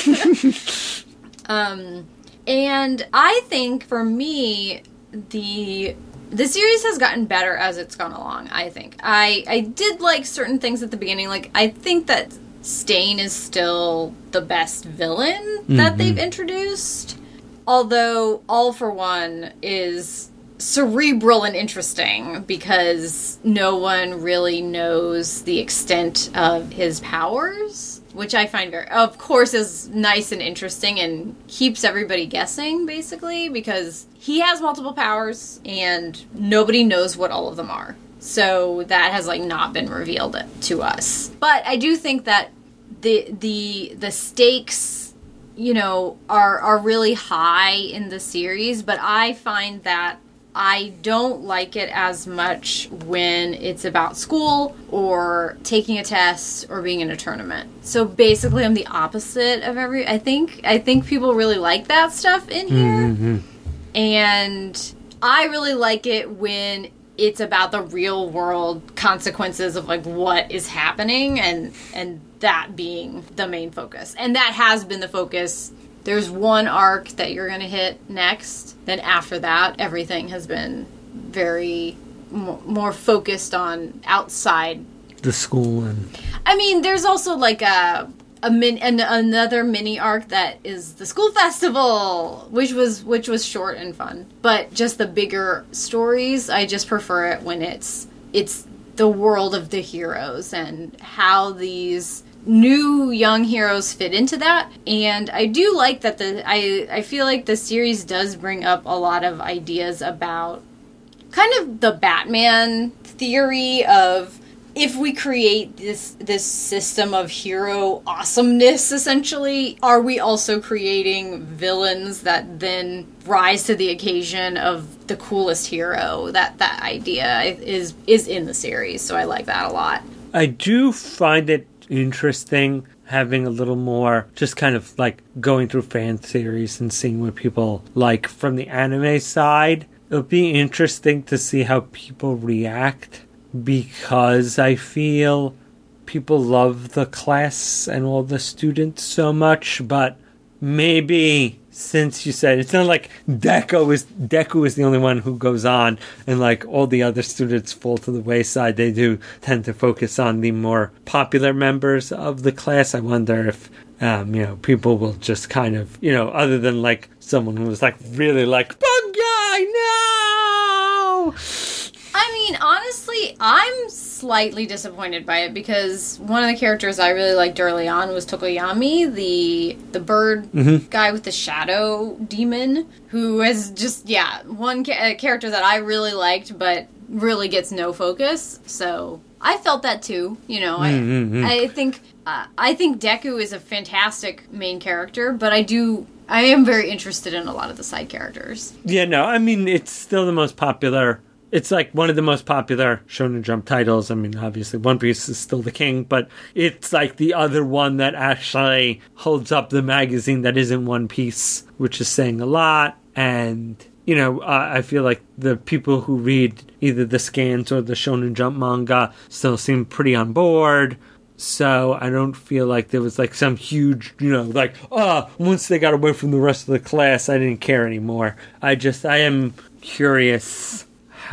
it. um, and I think for me, the... The series has gotten better as it's gone along, I think. I, I did like certain things at the beginning. Like, I think that Stain is still the best villain mm-hmm. that they've introduced. Although, All for One is cerebral and interesting because no one really knows the extent of his powers, which I find very, of course, is nice and interesting and keeps everybody guessing, basically, because he has multiple powers and nobody knows what all of them are. So that has, like, not been revealed to us. But I do think that the the the stakes, you know, are are really high in the series, but I find that I don't like it as much when it's about school or taking a test or being in a tournament. So basically, I'm the opposite of every. I think I think people really like that stuff in here, mm-hmm. and I really like it when it's about the real world consequences of like what is happening, and and that being the main focus, and that has been the focus. There's one arc that you're going to hit next. Then after that, everything has been very m- more focused on outside the school. And I mean, there's also like a a min an, another mini arc that is the school festival, which was which was short and fun. But just the bigger stories, I just prefer it when it's it's the world of the heroes and how these new young heroes fit into that. And I do like that the I I feel like the series does bring up a lot of ideas about kind of the Batman theory of, if we create this this system of hero awesomeness, essentially, are we also creating villains that then rise to the occasion of the coolest hero? That that idea is is in the series, so I like that a lot. I do find it interesting having a little more, just kind of like going through fan theories and seeing what people like from the anime side. It'll be interesting to see how people react, because I feel people love the class and all the students so much, but maybe since you said it's not like Deku is Deku is the only one who goes on and like all the other students fall to the wayside, they do tend to focus on the more popular members of the class. I wonder if um, you know, people will just kind of, you know, other than like someone who was like really like, bug guy, no! I mean, honestly, I'm slightly disappointed by it, because one of the characters I really liked early on was Tokoyami, the the bird mm-hmm. guy with the shadow demon, who is just, yeah, one ca- character that I really liked, but really gets no focus. So I felt that too, you know. Mm-hmm. I I think uh, I think Deku is a fantastic main character, but I do. I am very interested in a lot of the side characters. Yeah, no, I mean, it's still the most popular. It's like one of the most popular Shonen Jump titles. I mean, obviously One Piece is still the king, but it's like the other one that actually holds up the magazine that isn't One Piece, which is saying a lot. And, you know, uh, I feel like the people who read either the scans or the Shonen Jump manga still seem pretty on board. So I don't feel like there was like some huge, you know, like, oh, once they got away from the rest of the class, I didn't care anymore. I just, I am curious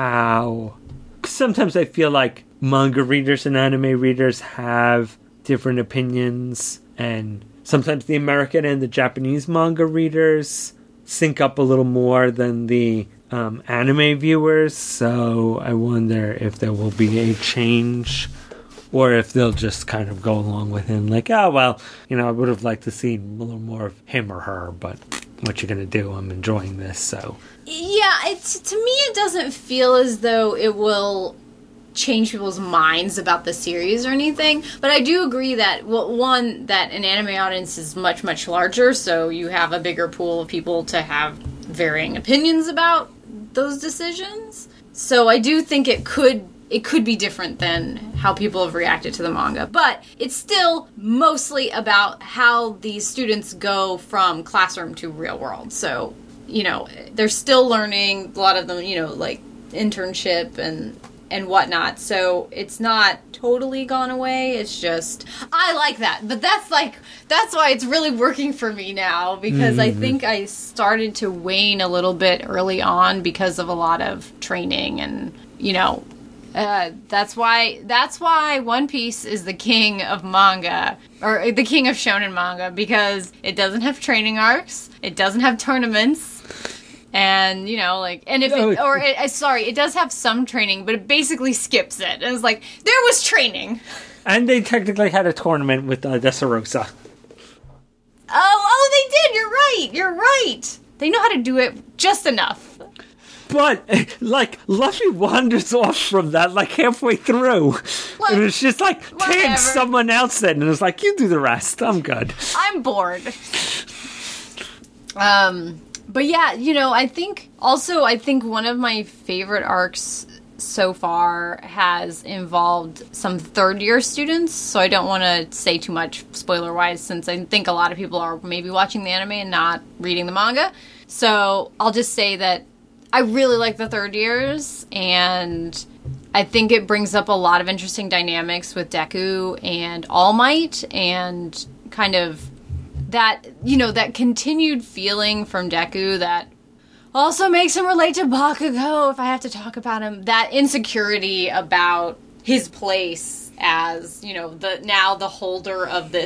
how, sometimes I feel like manga readers and anime readers have different opinions, and sometimes the American and the Japanese manga readers sync up a little more than the um, anime viewers. So I wonder if there will be a change, or if they'll just kind of go along with him, like, oh, well, you know, I would have liked to see a little more of him or her, but what you gonna do? I'm enjoying this, so. Yeah, it's, to me it doesn't feel as though it will change people's minds about the series or anything, but I do agree that, well, one, that an anime audience is much, much larger, so you have a bigger pool of people to have varying opinions about those decisions. So I do think it could it could be different than how people have reacted to the manga. But it's still mostly about how these students go from classroom to real world. So, you know, they're still learning, a lot of them, you know, like internship and and whatnot. So it's not totally gone away. It's just, I like that. But that's like, that's why it's really working for me now, because mm-hmm. I think I started to wane a little bit early on because of a lot of training and, you know, Uh, that's why that's why One Piece is the king of manga, or the king of shonen manga, because it doesn't have training arcs, it doesn't have tournaments, and, you know, like, and if it, or it, sorry, it does have some training, but it basically skips it. And it's like, there was training. And they technically had a tournament with uh, Dressrosa. Oh, oh, they did, you're right, you're right. They know how to do it just enough. But, like, Luffy wanders off from that, like, halfway through. Look, and it's just like, tag someone else in. And it's like, you do the rest. I'm good. I'm bored. um, but yeah, you know, I think, also, I think one of my favorite arcs so far has involved some third-year students. So I don't want to say too much spoiler-wise, since I think a lot of people are maybe watching the anime and not reading the manga. So I'll just say that I really like the third years, and I think it brings up a lot of interesting dynamics with Deku and All Might, and kind of that, you know, that continued feeling from Deku that also makes him relate to Bakugo, if I have to talk about him. That insecurity about his place as, you know, the now the holder of this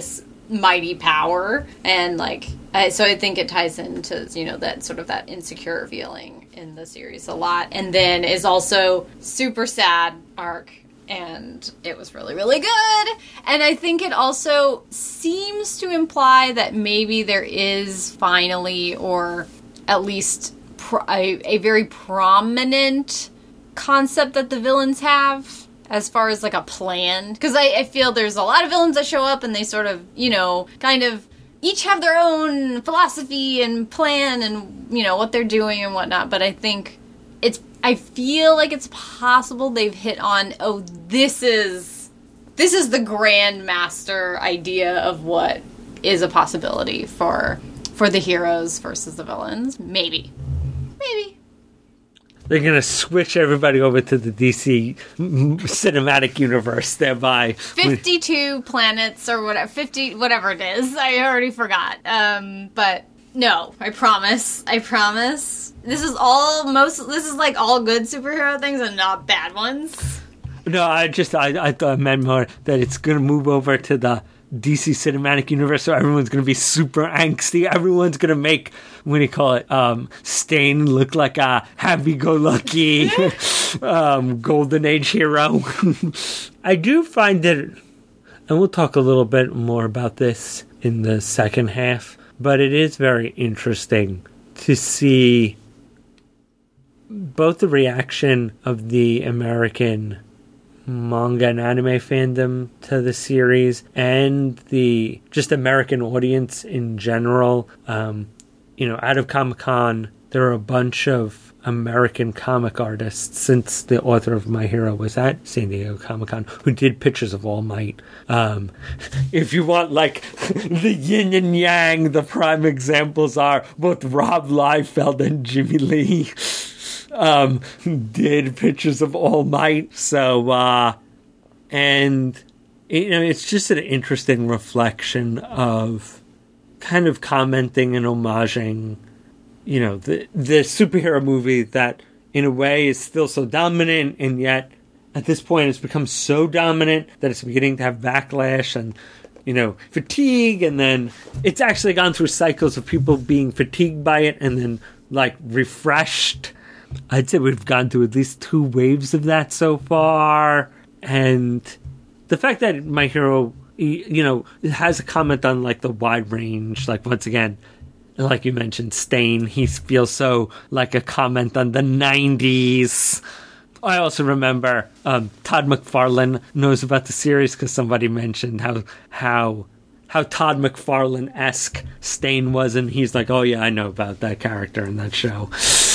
mighty power. And, like, I, so I think it ties into, you know, that sort of that insecure feeling in the series a lot. And then is also super sad arc. And it was really, really good. And I think it also seems to imply that maybe there is finally, or at least pro- a, a very prominent concept that the villains have as far as like a plan. Because I, I feel there's a lot of villains that show up and they sort of, you know, kind of each have their own philosophy and plan and, you know, what they're doing and whatnot. But I think it's, I feel like it's possible they've hit on, oh, this is, this is the grandmaster idea of what is a possibility for, for the heroes versus the villains. Maybe. Maybe. They're going to switch everybody over to the D C cinematic universe, thereby. fifty-two planets or whatever, fifty, whatever it is. I already forgot. Um, but no, I promise. I promise. This is all most, this is like all good superhero things and not bad ones. No, I just, I, I thought I meant more that it's going to move over to the D C cinematic universe, so everyone's going to be super angsty. Everyone's going to make, what do you call it, um, Stain look like a happy-go-lucky um, golden age hero. I do find that, and we'll talk a little bit more about this in the second half, but it is very interesting to see both the reaction of the American manga and anime fandom to the series and the just American audience in general. Um, you know, out of Comic-Con, there are a bunch of American comic artists, since the author of My Hero was at San Diego Comic-Con, who did pictures of All Might. Um, if you want, like, the yin and yang, the prime examples are both Rob Liefeld and Jimmy Lee. Um, did pictures of All Might. So, uh, and, you know, it's just an interesting reflection of kind of commenting and homaging, you know, the, the superhero movie that in a way is still so dominant, and yet at this point it's become so dominant that it's beginning to have backlash and, you know, fatigue, and then it's actually gone through cycles of people being fatigued by it and then, like, refreshed. I'd say we've gone through at least two waves of that so far. And the fact that My Hero, you know, has a comment on, like, the wide range, like, once again, like you mentioned, Stain, he feels so like a comment on the nineties. I also remember um, Todd McFarlane knows about the series because somebody mentioned how how how Todd McFarlane-esque Stain was, and he's like, oh yeah, I know about that character in that show.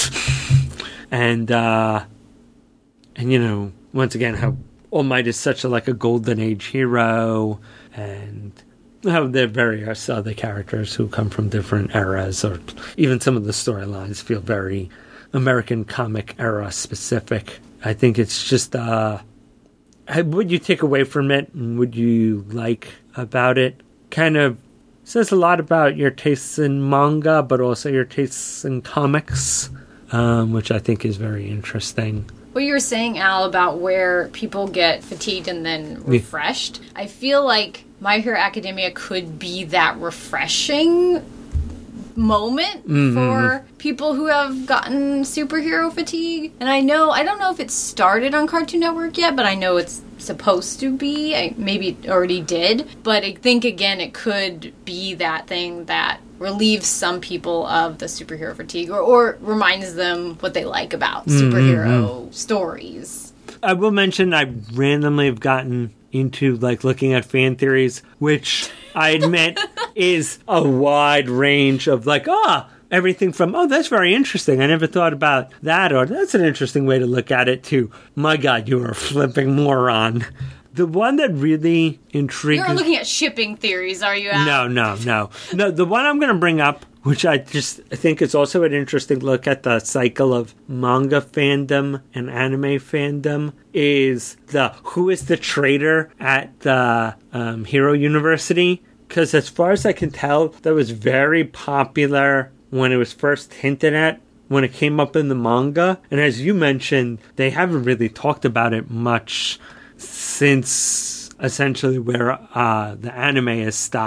And, uh, and, you know, once again, how All Might is such a, like, a golden age hero, and how there are various other characters who come from different eras, or even some of the storylines feel very American comic era specific. I think it's just, uh, what you take away from it and what you like about it kind of says a lot about your tastes in manga, but also your tastes in comics. Um, which I think is very interesting. What you were saying, Al, about where people get fatigued and then refreshed, I feel like My Hero Academia could be that refreshing moment mm-hmm. for people who have gotten superhero fatigue. And I know, I don't know if it started on Cartoon Network yet, but I know it's supposed to be. I, maybe it already did. But I think, again, it could be that thing that relieves some people of the superhero fatigue, or, or reminds them what they like about superhero mm-hmm. stories. I will mention I randomly have gotten into, like, looking at fan theories, which I admit is a wide range of, like, ah, everything from, oh, that's very interesting, I never thought about that, or that's an interesting way to look at it, to, my God, you are a flipping moron. The one that really intrigued... You're looking at shipping theories, are you, Al? No, no, no. No, the one I'm going to bring up, which I just think is also an interesting look at the cycle of manga fandom and anime fandom, is the who is the traitor at the um, Hero University. Because as far as I can tell, that was very popular when it was first hinted at, when it came up in the manga. And as you mentioned, they haven't really talked about it much since essentially where uh, the anime has stopped.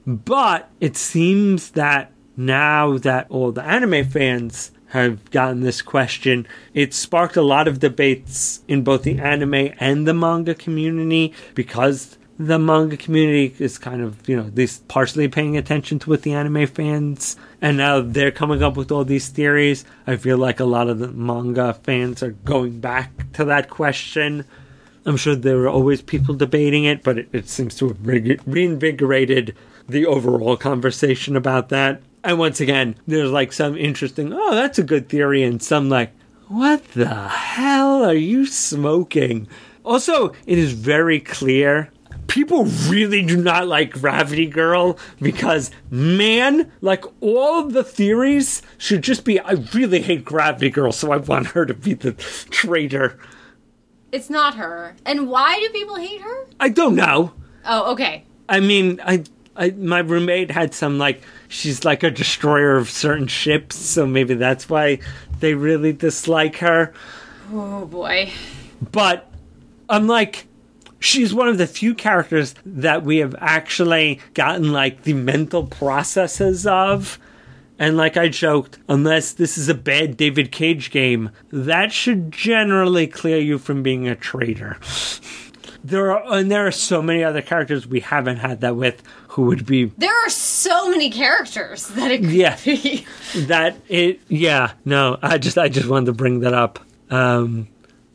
But it seems that now that all the anime fans have gotten this question, it sparked a lot of debates in both the anime and the manga community, because the manga community is kind of, you know, at least partially paying attention to what the anime fans, and now they're coming up with all these theories. I feel like a lot of the manga fans are going back to that question. I'm sure there were always people debating it, but it, it seems to have re- reinvigorated the overall conversation about that. And once again, there's like some interesting, oh, that's a good theory, and some like, what the hell are you smoking? Also, it is very clear people really do not like Gravity Girl, because, man, like, all of the theories should just be, I really hate Gravity Girl, so I want her to be the traitor. It's not her. And why do people hate her? I don't know. Oh, okay. I mean, I, I my roommate had some, like, she's like a destroyer of certain ships, so maybe that's why they really dislike her. Oh, boy. But I'm like, she's one of the few characters that we have actually gotten, like, the mental processes of. And like I joked, unless this is a bad David Cage game, that should generally clear you from being a traitor. There are, and there are so many other characters we haven't had that with who would be... There are so many characters that it could yeah, be. That it, yeah, no, I just, I just wanted to bring that up. Um,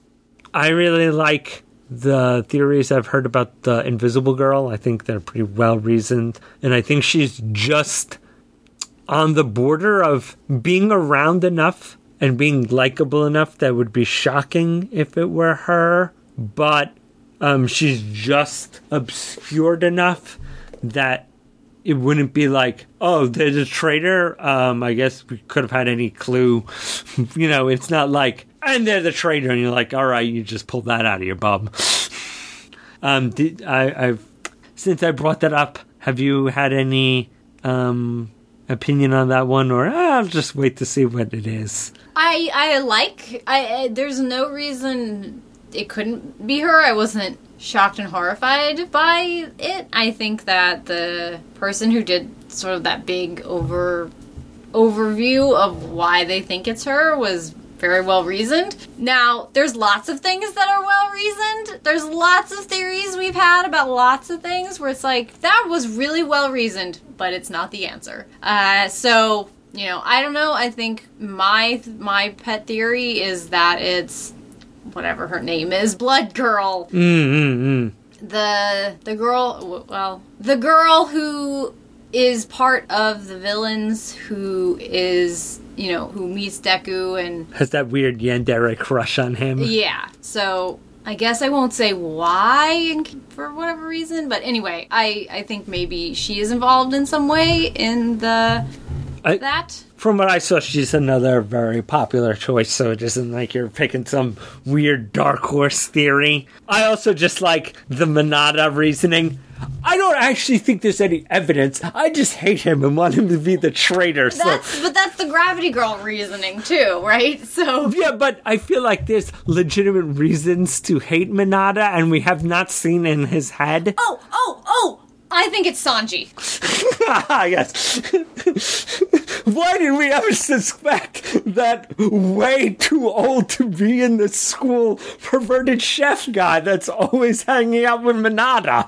I really like the theories I've heard about the Invisible Girl. I think they're pretty well reasoned. And I think she's just on the border of being around enough and being likable enough that would be shocking if it were her. But um, she's just obscured enough that it wouldn't be like, oh, there's a traitor. Um, I guess we could have had any clue. You know, it's not like, and they're the traitor, and you're like, all right, you just pulled that out of your bum. um, did, I, I've since I brought that up, have you had any um, opinion on that one, or ah, I'll just wait to see what it is? I I like. I, I there's no reason it couldn't be her. I wasn't shocked and horrified by it. I think that the person who did sort of that big over overview of why they think it's her was very well reasoned. Now, there's lots of things that are well reasoned. There's lots of theories we've had about lots of things where it's like, that was really well reasoned, but it's not the answer. Uh, so, you know, I don't know. I think my my pet theory is that it's whatever her name is, Blood Girl. Mm-hmm. The the girl, well, the girl who is part of the villains, who is, you know, who meets Deku and has that weird yandere crush on him. Yeah. So I guess I won't say why for whatever reason, but anyway, I I think maybe she is involved in some way in the I, that. From what I saw, she's another very popular choice, so it isn't like you're picking some weird dark horse theory. I also just like the Mineta reasoning. I don't actually think there's any evidence. I just hate him and want him to be the traitor. So. That's, but that's the Gravity Girl reasoning too, right? So yeah, but I feel like there's legitimate reasons to hate Mineta, and we have not seen in his head. Oh, oh, oh! I think it's Sanji. Yes. Why did we ever suspect that way too old to be in the school perverted chef guy that's always hanging out with Mineta?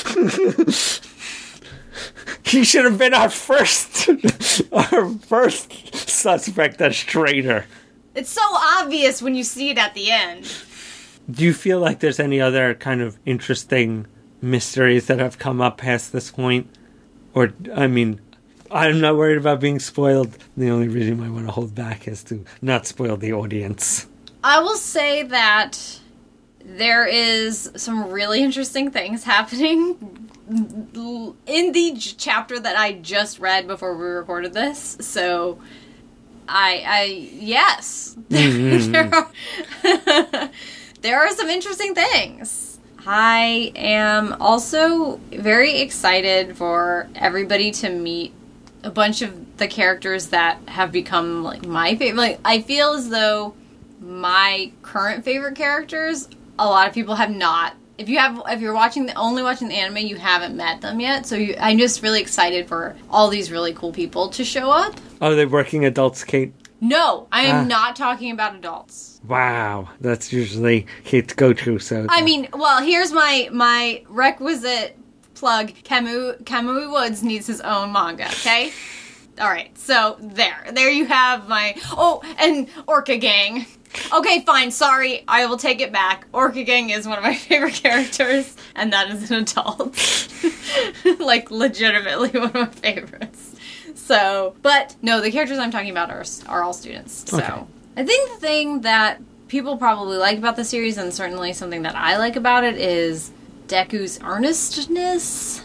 He should have been our first, our first suspect as traitor. It's so obvious when you see it at the end. Do you feel like there's any other kind of interesting mysteries that have come up past this point? Or, I mean, I'm not worried about being spoiled. The only reason I want to hold back is to not spoil the audience. I will say that there is some really interesting things happening in the chapter that I just read before we recorded this. So, I, I, yes. Mm-hmm. there, are, there are some interesting things. I am also very excited for everybody to meet a bunch of the characters that have become like my favorite. Like, I feel as though my current favorite characters, a lot of people have not if you have, if you're watching the only watching the anime, you haven't met them yet. So you, I'm just really excited for all these really cool people to show up. Oh, they're working adults, Kate? No, I am Ah. not talking about adults. Wow, that's usually Kate's go-to. So I mean, well, here's my my requisite plug. Kamui Kamui Woods needs his own manga. Okay. All right, so there, there you have my. Oh, and Orca Gang. Okay, fine. Sorry, I will take it back. Orca Gang is one of my favorite characters, and that is an adult. Like, legitimately one of my favorites. So, but no, the characters I'm talking about are are all students. So, Okay. I think the thing that people probably like about the series, and certainly something that I like about it, is Deku's earnestness,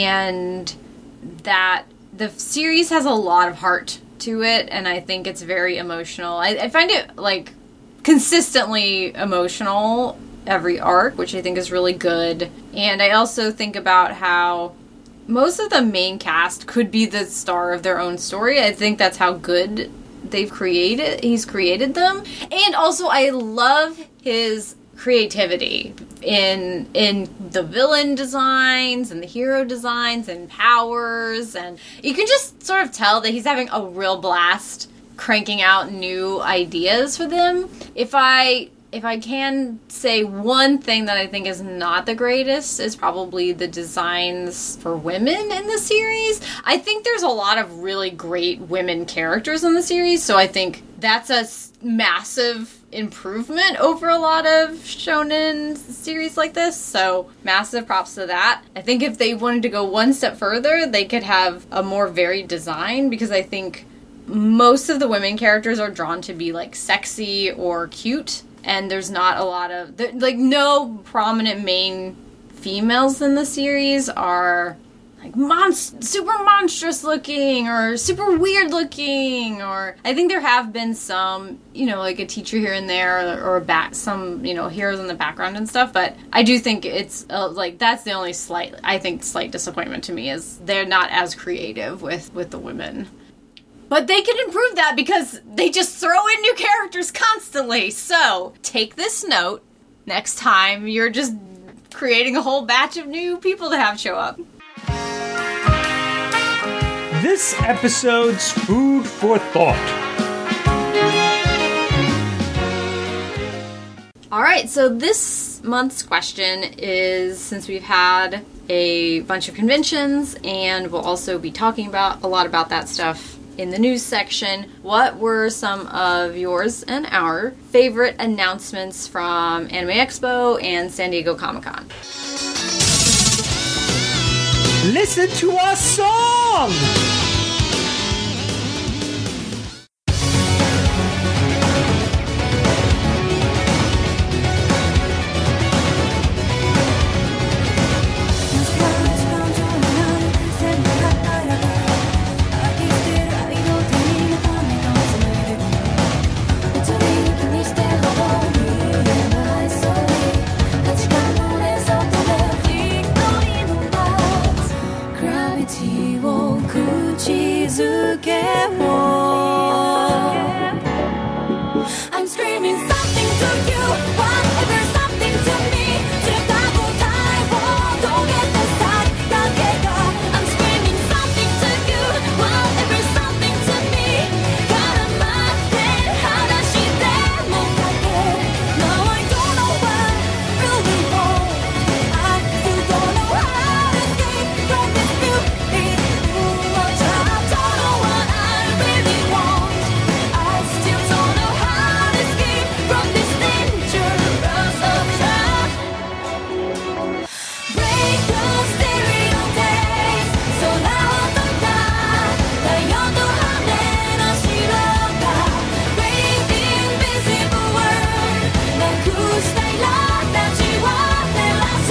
and that the series has a lot of heart to it, and I think it's very emotional. I, I find it, like, consistently emotional every arc, which I think is really good. And I also think about how most of the main cast could be the star of their own story. I think that's how good they've created, he's created them. And also, I love his creativity in in the villain designs and the hero designs and powers, and you can just sort of tell that he's having a real blast cranking out new ideas for them. If I if I can say one thing that I think is not the greatest, is probably the designs for women in the series. I think there's a lot of really great women characters in the series, so I think that's a s- massive improvement over a lot of shonen series like this, so massive props to that. I think if they wanted to go one step further, they could have a more varied design, because I think most of the women characters are drawn to be, like, sexy or cute, and there's not a lot of, there, like, no prominent main females in the series are, like, monst- super monstrous looking, or super weird looking, or, I think there have been some, you know, like a teacher here and there, or, or a back, some, you know, heroes in the background and stuff, but I do think it's, uh, like, that's the only slight, I think, slight disappointment to me, is they're not as creative with, with the women. But they can improve that because they just throw in new characters constantly. So, take this note next time you're just creating a whole batch of new people to have show up. this episode's food for thought. All right, so this month's question is, since we've had a bunch of conventions and we'll also be talking about a lot about that stuff in the news section, what were some of yours and our favorite announcements from Anime Expo and San Diego Comic-Con? Listen to our song! I'm screaming something to you, whatever something to me. 絶対答えを遂げた先だけが I'm screaming something to you, whatever something to me. 絡まって話してもかけ No, I don't know what I really want. I still don't know how to escape from this beautiful world. I don't know what I really want. I still don't know how to escape from this dangerous trap. Break the stereotypes. 空を飛んだ太陽と羽の白が Break the invisible world. なくしたいらたちを照らす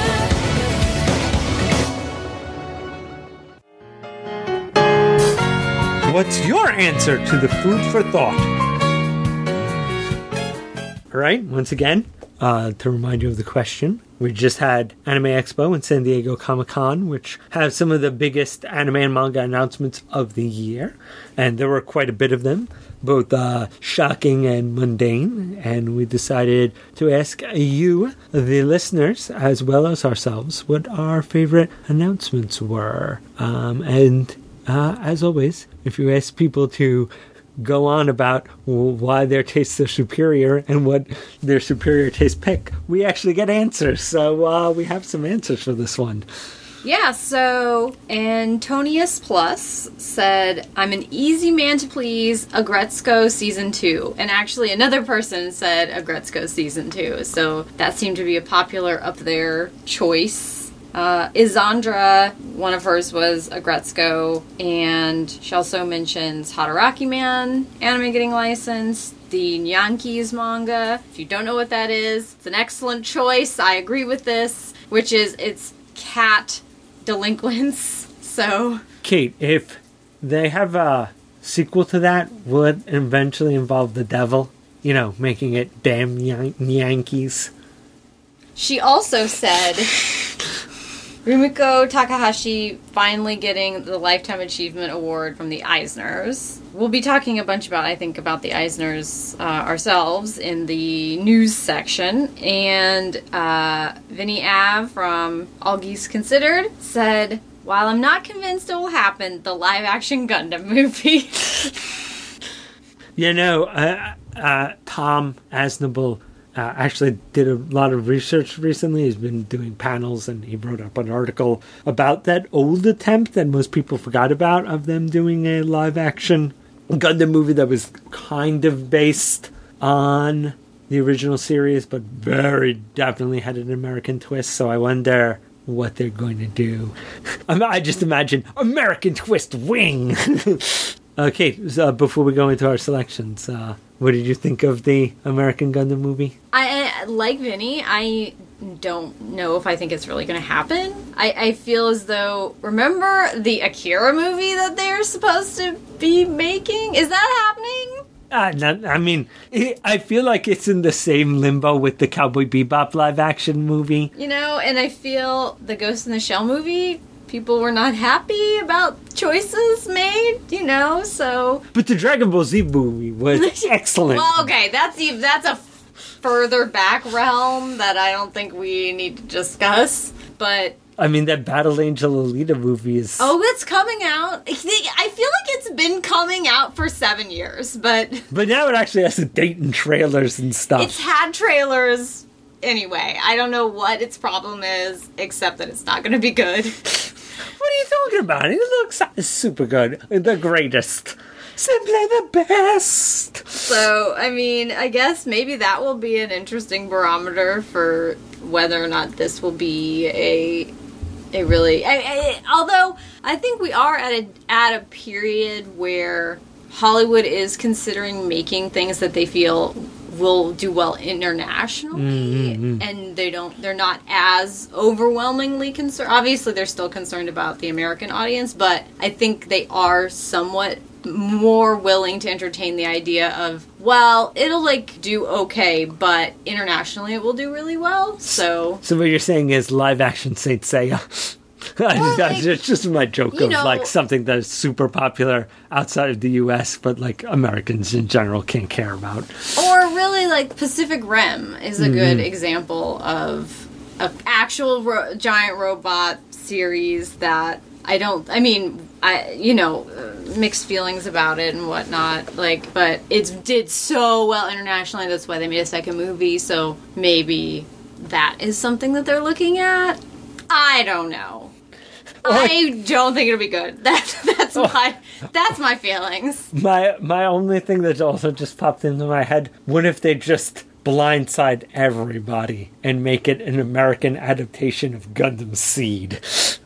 What's your answer to the food for thought? All right, once again, uh, to remind you of the question, we just had Anime Expo and San Diego Comic-Con, which have some of the biggest anime and manga announcements of the year. And there were quite a bit of them, both uh, shocking and mundane. And we decided to ask you, the listeners, as well as ourselves, what our favorite announcements were. Um, and uh, as always, if you ask people to go on about why their tastes are superior and what their superior taste pick, we actually get answers. So uh, we have some answers for this one. Yeah, so Antonius Plus said, I'm an easy man to please, Agretzko Season two. And actually another person said Agretzko Season two. So that seemed to be a popular up there choice. Uh, Isandra, one of hers was Agretzko, and she also mentions Hataraki Man, anime getting licensed, the Nyankees manga. If you don't know what that is, it's an excellent choice. I agree with this, which is, it's cat delinquents, so... Kate, if they have a sequel to that, would eventually involve the devil, you know, making it damn Yan- Yankees. She also said... Rumiko Takahashi finally getting the Lifetime Achievement Award from the Eisners. We'll be talking a bunch about, I think, about the Eisners uh, ourselves in the news section. And uh, Vinny Av from All Geese Considered said, while I'm not convinced it will happen, the live-action Gundam movie. You know, uh, uh, Tom Aznable Uh, actually did a lot of research recently. He's been doing panels, and he wrote up an article about that old attempt that most people forgot about of them doing a live-action Gundam movie that was kind of based on the original series, but very definitely had an American twist. So I wonder what they're going to do. I just imagine American twist wing. Okay, so before we go into our selections, uh, what did you think of the American Gundam movie? I, I like Vinny. I don't know if I think it's really going to happen. I, I feel as though, remember the Akira movie that they're supposed to be making? Is that happening? Uh, not, I mean, it, I feel like it's in the same limbo with the Cowboy Bebop live-action movie. You know, and I feel the Ghost in the Shell movie, people were not happy about choices made, you know, so... But the Dragon Ball Z movie was excellent. Well, okay, that's even, that's a further back realm that I don't think we need to discuss, but... I mean, that Battle Angel Alita movie is... Oh, it's coming out. I feel like it's been coming out for seven years, but... But now it actually has a date and trailers and stuff. It's had trailers anyway. I don't know what its problem is, except that it's not going to be good. What are you talking about? It looks super good. The greatest. Simply the best. So, I mean, I guess maybe that will be an interesting barometer for whether or not this will be a a really... I, I, although, I think we are at a, at a period where Hollywood is considering making things that they feel will do well internationally, mm-hmm. and they don't they're not as overwhelmingly concerned. Obviously they're still concerned about the American audience, but I think they are somewhat more willing to entertain the idea of, well, it'll like do okay, but internationally it will do really well. So So what you're saying is live action Saint Seiya. Well, like, it's just my joke of know, like something that is super popular outside of the U S, but like Americans in general can't care about. Or really, like Pacific Rim is a mm-hmm. good example of an actual ro- giant robot series that I don't. I mean, I you know mixed feelings about it and whatnot. Like, but it did so well internationally. That's why they made a second movie. So maybe that is something that they're looking at. I don't know. I don't think it'll be good. That's that's my that's my feelings. My my only thing that also just popped into my head: what if they just blindside everybody and make it an American adaptation of Gundam Seed?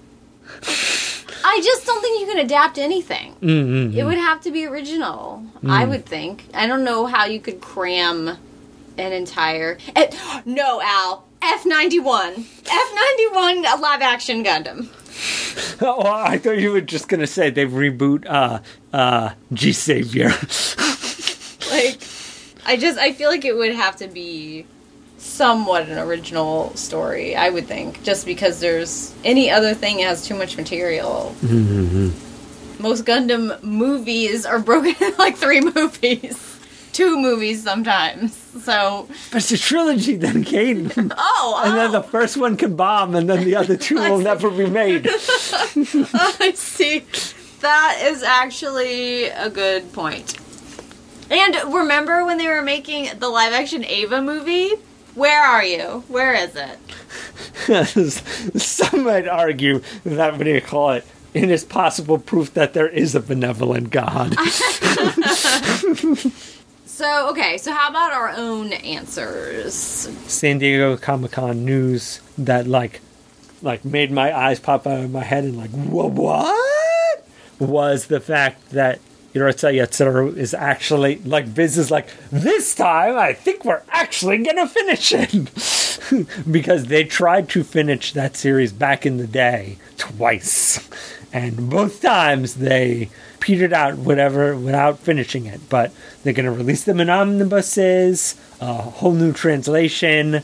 I just don't think you can adapt anything. Mm-hmm. It would have to be original. Mm. I would think. I don't know how you could cram an entire. It, no, Al. F ninety-one. F ninety-one live action Gundam. Oh, I thought you were just gonna say they reboot uh uh G Savior. Like, I just I feel like it would have to be somewhat an original story, I would think, just because there's any other thing has too much material. Mm-hmm. Most Gundam movies are broken into like three movies. Two movies sometimes. So But it's a trilogy then, Kate. Oh, oh. And then the first one can bomb, and then the other two will never be made. I see. That is actually a good point. And remember when they were making the live-action Ava movie? Where are you? Where is it? Some might argue that what do you call it? It is possible proof that there is a benevolent God. So, okay, so how about our own answers? San Diego Comic-Con news that like like made my eyes pop out of my head and like, wha- what? Was the fact that Hirota Yatsuro is actually, like, Viz is like, this time I think we're actually gonna finish it. Because they tried to finish that series back in the day twice. And both times they petered out whatever without finishing it. But they're gonna release them in omnibuses, a whole new translation.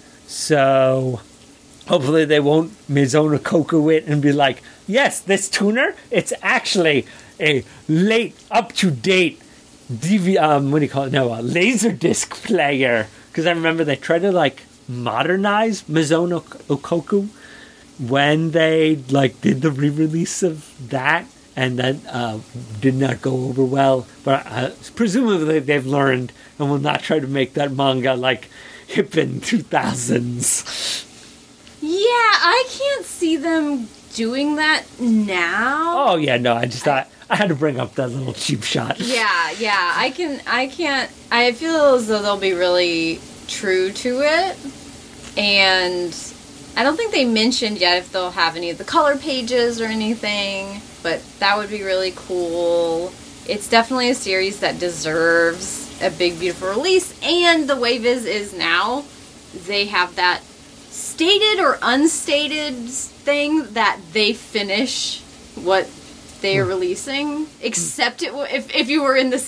So hopefully they won't Mizono Koku it and be like, yes, this tuner, it's actually a late, up-to-date D V, um, what do you call it? No, a Laserdisc player. Because I remember they tried to, like, modernize Mizono Okoku when they, like, did the re-release of that. And that uh, did not go over well. But uh, presumably they've learned and will not try to make that manga, like, hip in two thousands. Yeah, I can't see them doing that now. Oh, yeah, no, I just thought I had to bring up that little cheap shot. Yeah, yeah, I can, I can't, I feel as though they'll be really true to it, and I don't think they mentioned yet if they'll have any of the color pages or anything, but that would be really cool. It's definitely a series that deserves a big, beautiful release, and the way Viz is now, they have that stated or unstated thing that they finish what they are releasing, except it w- if if you were in the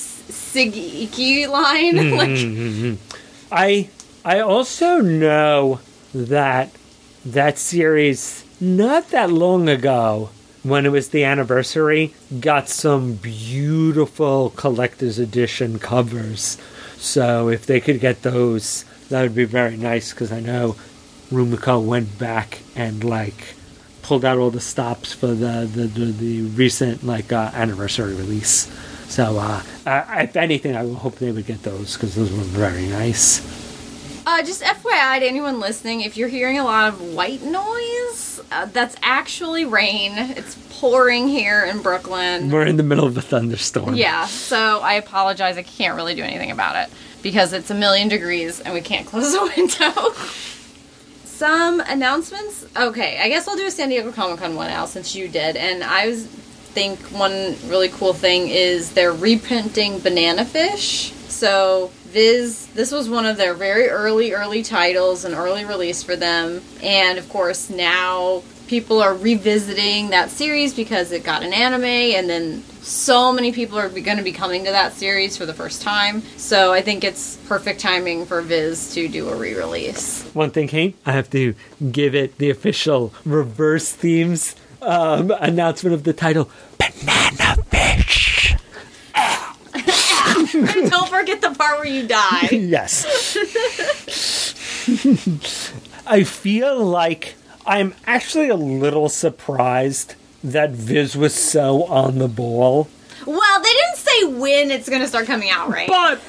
Sigiki line. Mm-hmm. like, I I also know that that series not that long ago, when it was the anniversary, got some beautiful collector's edition covers. So if they could get those, that would be very nice. Because I know Rumiko went back and like pulled out all the stops for the the, the, the recent like uh, anniversary release. So uh, uh, if anything, I would hope they would get those because those were very nice. Uh, just F Y I to anyone listening, if you're hearing a lot of white noise, uh, that's actually rain. It's pouring here in Brooklyn. We're in the middle of a thunderstorm. Yeah, so I apologize. I can't really do anything about it because it's a million degrees and we can't close the window. Some announcements? Okay, I guess I'll do a San Diego Comic-Con one now since you did. And I was, think one really cool thing is they're reprinting Banana Fish. So Viz, this was one of their very early, early titles, an early release for them. And of course now people are revisiting that series because it got an anime, and then so many people are going to be coming to that series for the first time. So I think it's perfect timing for Viz to do a re-release. One thing, Kate, I have to give it the official reverse themes um, announcement of the title, Banana Fish. And don't forget the part where you die. Yes. I feel like I'm actually a little surprised that Viz was so on the ball. Well, they didn't say when it's going to start coming out, right? But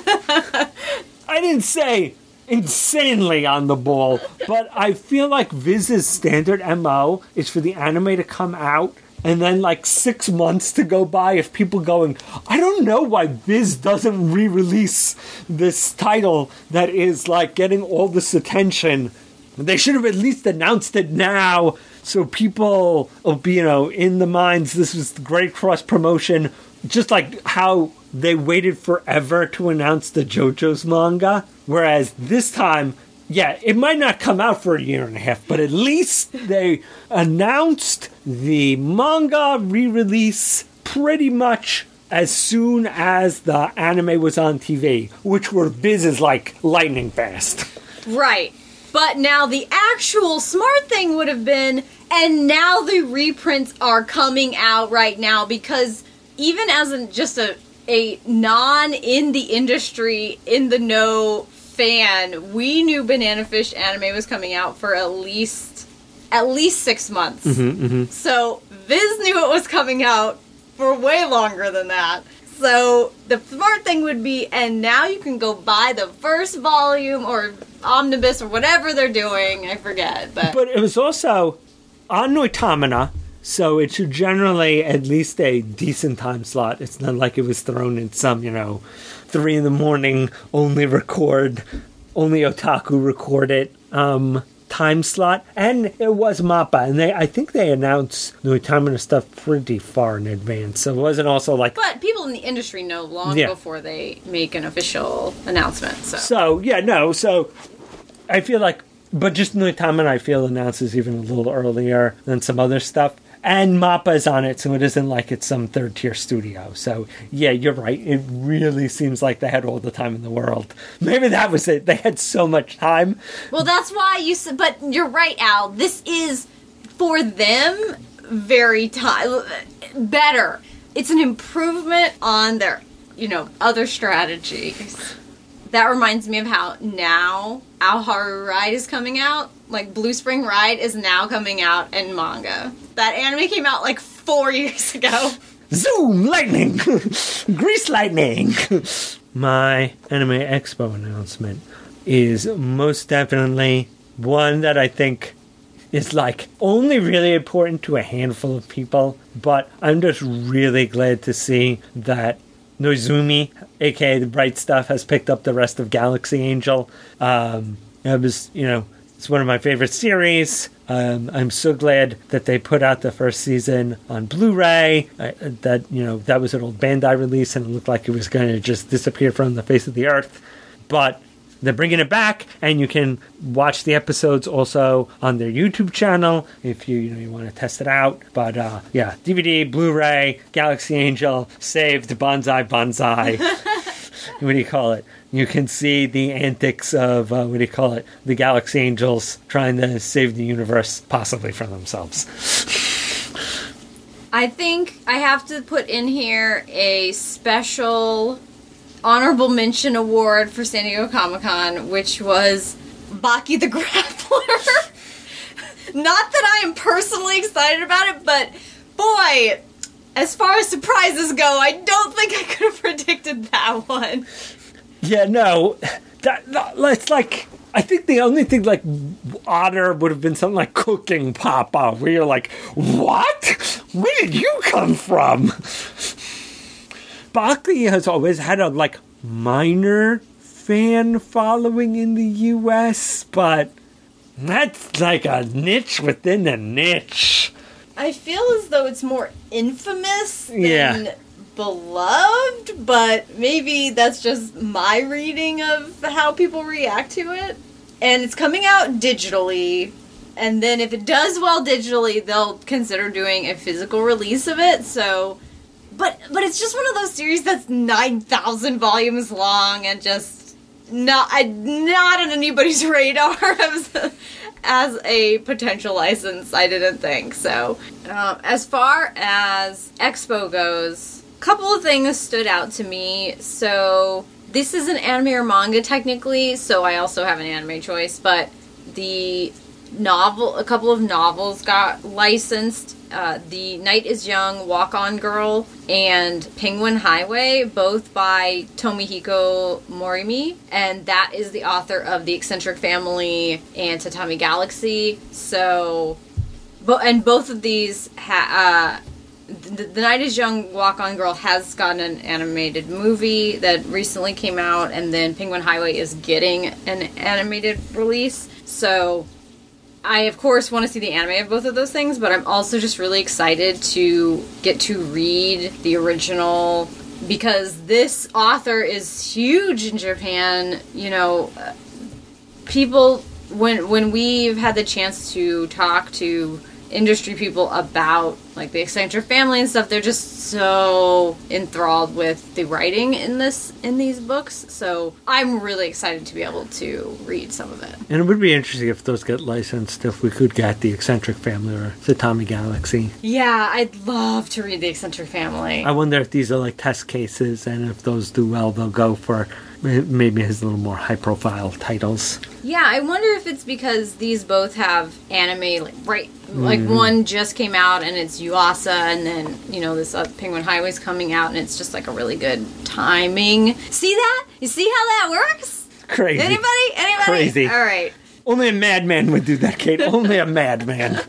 I didn't say insanely on the ball, but I feel like Viz's standard M O is for the anime to come out and then like six months to go by of people going, I don't know why Viz doesn't re-release this title that is like getting all this attention. They should have at least announced it now so people will be, you know, in the minds. This was great cross promotion. Just like how they waited forever to announce the JoJo's manga. Whereas this time, yeah, it might not come out for a year and a half, but at least they announced the manga re-release pretty much as soon as the anime was on T V, which were Viz is like lightning fast. Right. But now the actual smart thing would have been, and now the reprints are coming out right now, because even as an, just a, a non-indie industry, in the know fan, we knew Banana Fish anime was coming out for at least, at least six months. Mm-hmm, mm-hmm. So Viz knew it was coming out for way longer than that. So the smart thing would be, and now you can go buy the first volume or omnibus or whatever they're doing. I forget, but But it was also on Noitamina, so it should generally at least a decent time slot. It's not like it was thrown in some, you know, three in the morning, only record, only otaku record it um, time slot. And it was MAPPA, and they I think they announced Noitamina stuff pretty far in advance, so it wasn't also like... But people in the industry know long Yeah. before they make an official announcement. So, So, yeah, no, so I feel like, but just Noitamina I feel announces even a little earlier than some other stuff. And MAPPA is on it, so it isn't like it's some third-tier studio. So, yeah, you're right. It really seems like they had all the time in the world. Maybe that was it. They had so much time. well, that's why you said. But you're right, Al. This is for them very time better. It's an improvement on their, you know, other strategies. That reminds me of how now Aoharu Ride is coming out. Like, Blue Spring Ride is now coming out in manga. That anime came out like four years ago. Zoom! Lightning! Grease lightning! My Anime Expo announcement is most definitely one that I think is like only really important to a handful of people, but I'm just really glad to see that Noizumi, aka The Bright Stuff, has picked up the rest of Galaxy Angel. Um, it was, you know, it's one of my favorite series. Um, I'm so glad that they put out the first season on Blu-ray. I, that, you know, that was an old Bandai release, and it looked like it was going to just disappear from the face of the earth. But they're bringing it back, and you can watch the episodes also on their YouTube channel if you you know you want to test it out. But uh, yeah, D V D, Blu-ray, Galaxy Angel, saved, bonsai, bonsai. What do you call it? You can see the antics of, uh, what do you call it, the Galaxy Angels trying to save the universe, possibly from themselves. I think I have to put in here a special honorable mention award for San Diego Comic-Con, which was Baki the Grappler. Not that I am personally excited about it, but boy, as far as surprises go, I don't think I could have predicted that one. Yeah, no, that, that it's like, I think the only thing like odder would have been something like Cooking Papa, where you're like, what? Where did you come from? Baki has always had a like minor fan following in the U S, but that's like a niche within a niche. I feel as though it's more infamous than Yeah. beloved, but maybe that's just my reading of how people react to it. And it's coming out digitally, and then if it does well digitally, they'll consider doing a physical release of it, so... But but it's just one of those series that's nine thousand volumes long and just not, I, not on anybody's radar as a, as a potential license, I didn't think, so... Um, as far as Expo goes... Couple of things stood out to me. So this is an anime or manga technically, so I also have an anime choice, but the novel, a couple of novels got licensed. Uh, the Night is Young, Walk On Girl, and Penguin Highway, both by Tomihiko Morimi, and that is the author of The Eccentric Family and Tatami Galaxy. So, bo- and both of these ha- uh, The, the Night is Young, Walk On Girl has gotten an animated movie that recently came out, and then Penguin Highway is getting an animated release. So, I of course want to see the anime of both of those things, but I'm also just really excited to get to read the original, because this author is huge in Japan. You know, people, when when we've had the chance to talk to industry people about like the eccentric family and stuff. They're just so enthralled with the writing in this in these books. So I'm really excited to be able to read some of it. And it would be interesting if those get licensed, if we could get the eccentric family or the Tommy Galaxy. Yeah, I'd love to read the eccentric family. I wonder if these are like test cases, and if those do well, they'll go for maybe his little more high-profile titles. Yeah, I wonder if it's because these both have anime, like, right, like mm-hmm. one just came out and it's Yuasa, and then, you know, this uh, Penguin Highway's coming out, and it's just like a really good timing. See that? You see how that works? Crazy. Anybody? Anybody? Crazy. All right. Only a madman would do that, Kate. Only a madman.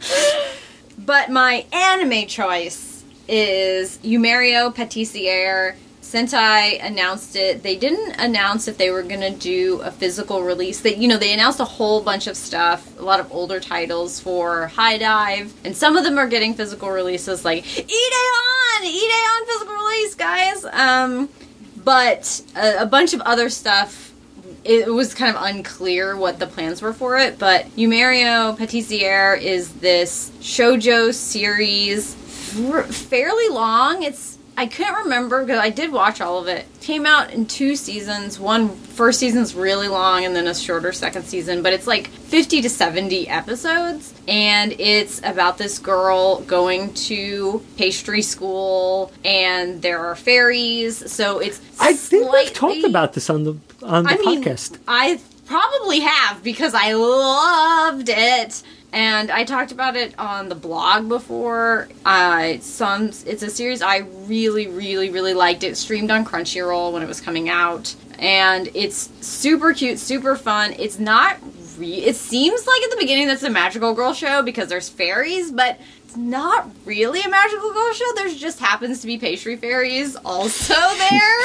But my anime choice is Yumerio Patissiere. Sentai announced it. They didn't announce if they were going to do a physical release. They, you know, they announced a whole bunch of stuff, a lot of older titles for High Dive, and some of them are getting physical releases, like Ideon, Ideon physical release, guys. Um, but a, a bunch of other stuff. It was kind of unclear what the plans were for it. But Yumerio Patissiere is this shoujo series, f- fairly long. It's I couldn't remember because I did watch all of it. It came out in two seasons. One first season's really long and then a shorter second season, but it's like fifty to seventy episodes, and it's about this girl going to pastry school, and there are fairies, so it's I think slightly, we've talked about this on the on the I mean, podcast. I probably have because I loved it. And I talked about it on the blog before. Uh, some, it's a series I really, really, really liked. It streamed on Crunchyroll when it was coming out. And it's super cute, super fun. It's not... Re- it seems like at the beginning that's a magical girl show because there's fairies, but it's not really a magical girl show. There just happens to be pastry fairies also there.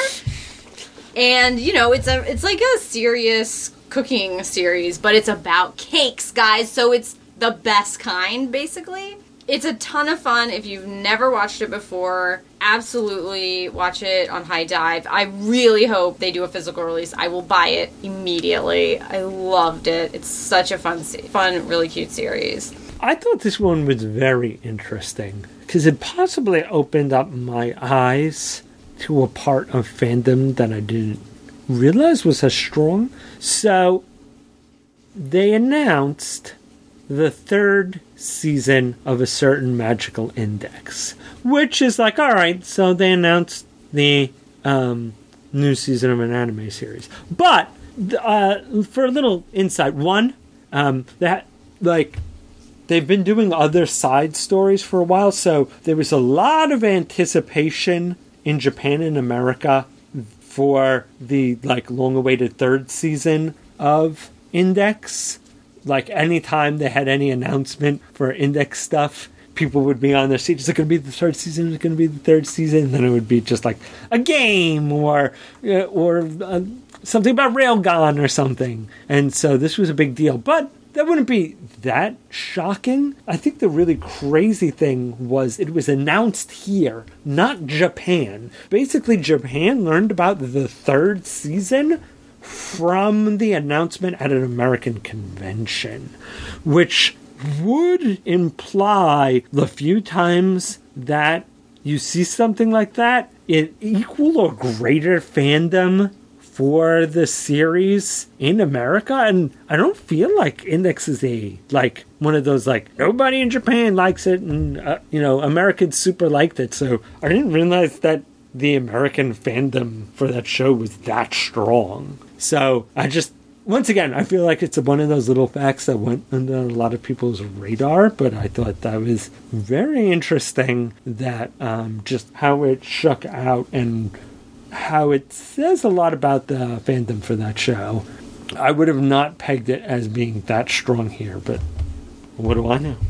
And, you know, it's a it's like a serious cooking series, but it's about cakes, guys. So it's the best kind, basically. It's a ton of fun. If you've never watched it before, absolutely watch it on High Dive. I really hope they do a physical release. I will buy it immediately. I loved it. It's such a fun, fun, really cute series. I thought this one was very interesting because it possibly opened up my eyes to a part of fandom that I didn't realize was as strong. So they announced the third season of a certain magical index, which is like, all right, so they announced the um, new season of an anime series. But uh, for a little insight, one, um, that like they've been doing other side stories for a while, so there was a lot of anticipation in Japan and America for the like long-awaited third season of Index. Like, anytime they had any announcement for Index stuff, people would be on their seats. Is it going to be the third season? Is it going to be the third season? And then it would be just like a game or uh, or uh, something about Railgun or something. And so this was a big deal. But that wouldn't be that shocking. I think the really crazy thing was it was announced here, not Japan. Basically, Japan learned about the third season from the announcement at an American convention, which would imply the few times that you see something like that, it equal or greater fandom for the series in America. And I don't feel like Index is a like one of those like nobody in Japan likes it and uh, you know Americans super liked it. So I didn't realize that the American fandom for that show was that strong. So I just, once again, I feel like it's one of those little facts that went under a lot of people's radar, but I thought that was very interesting that um, just how it shook out and how it says a lot about the fandom for that show. I would have not pegged it as being that strong here, but what do I know?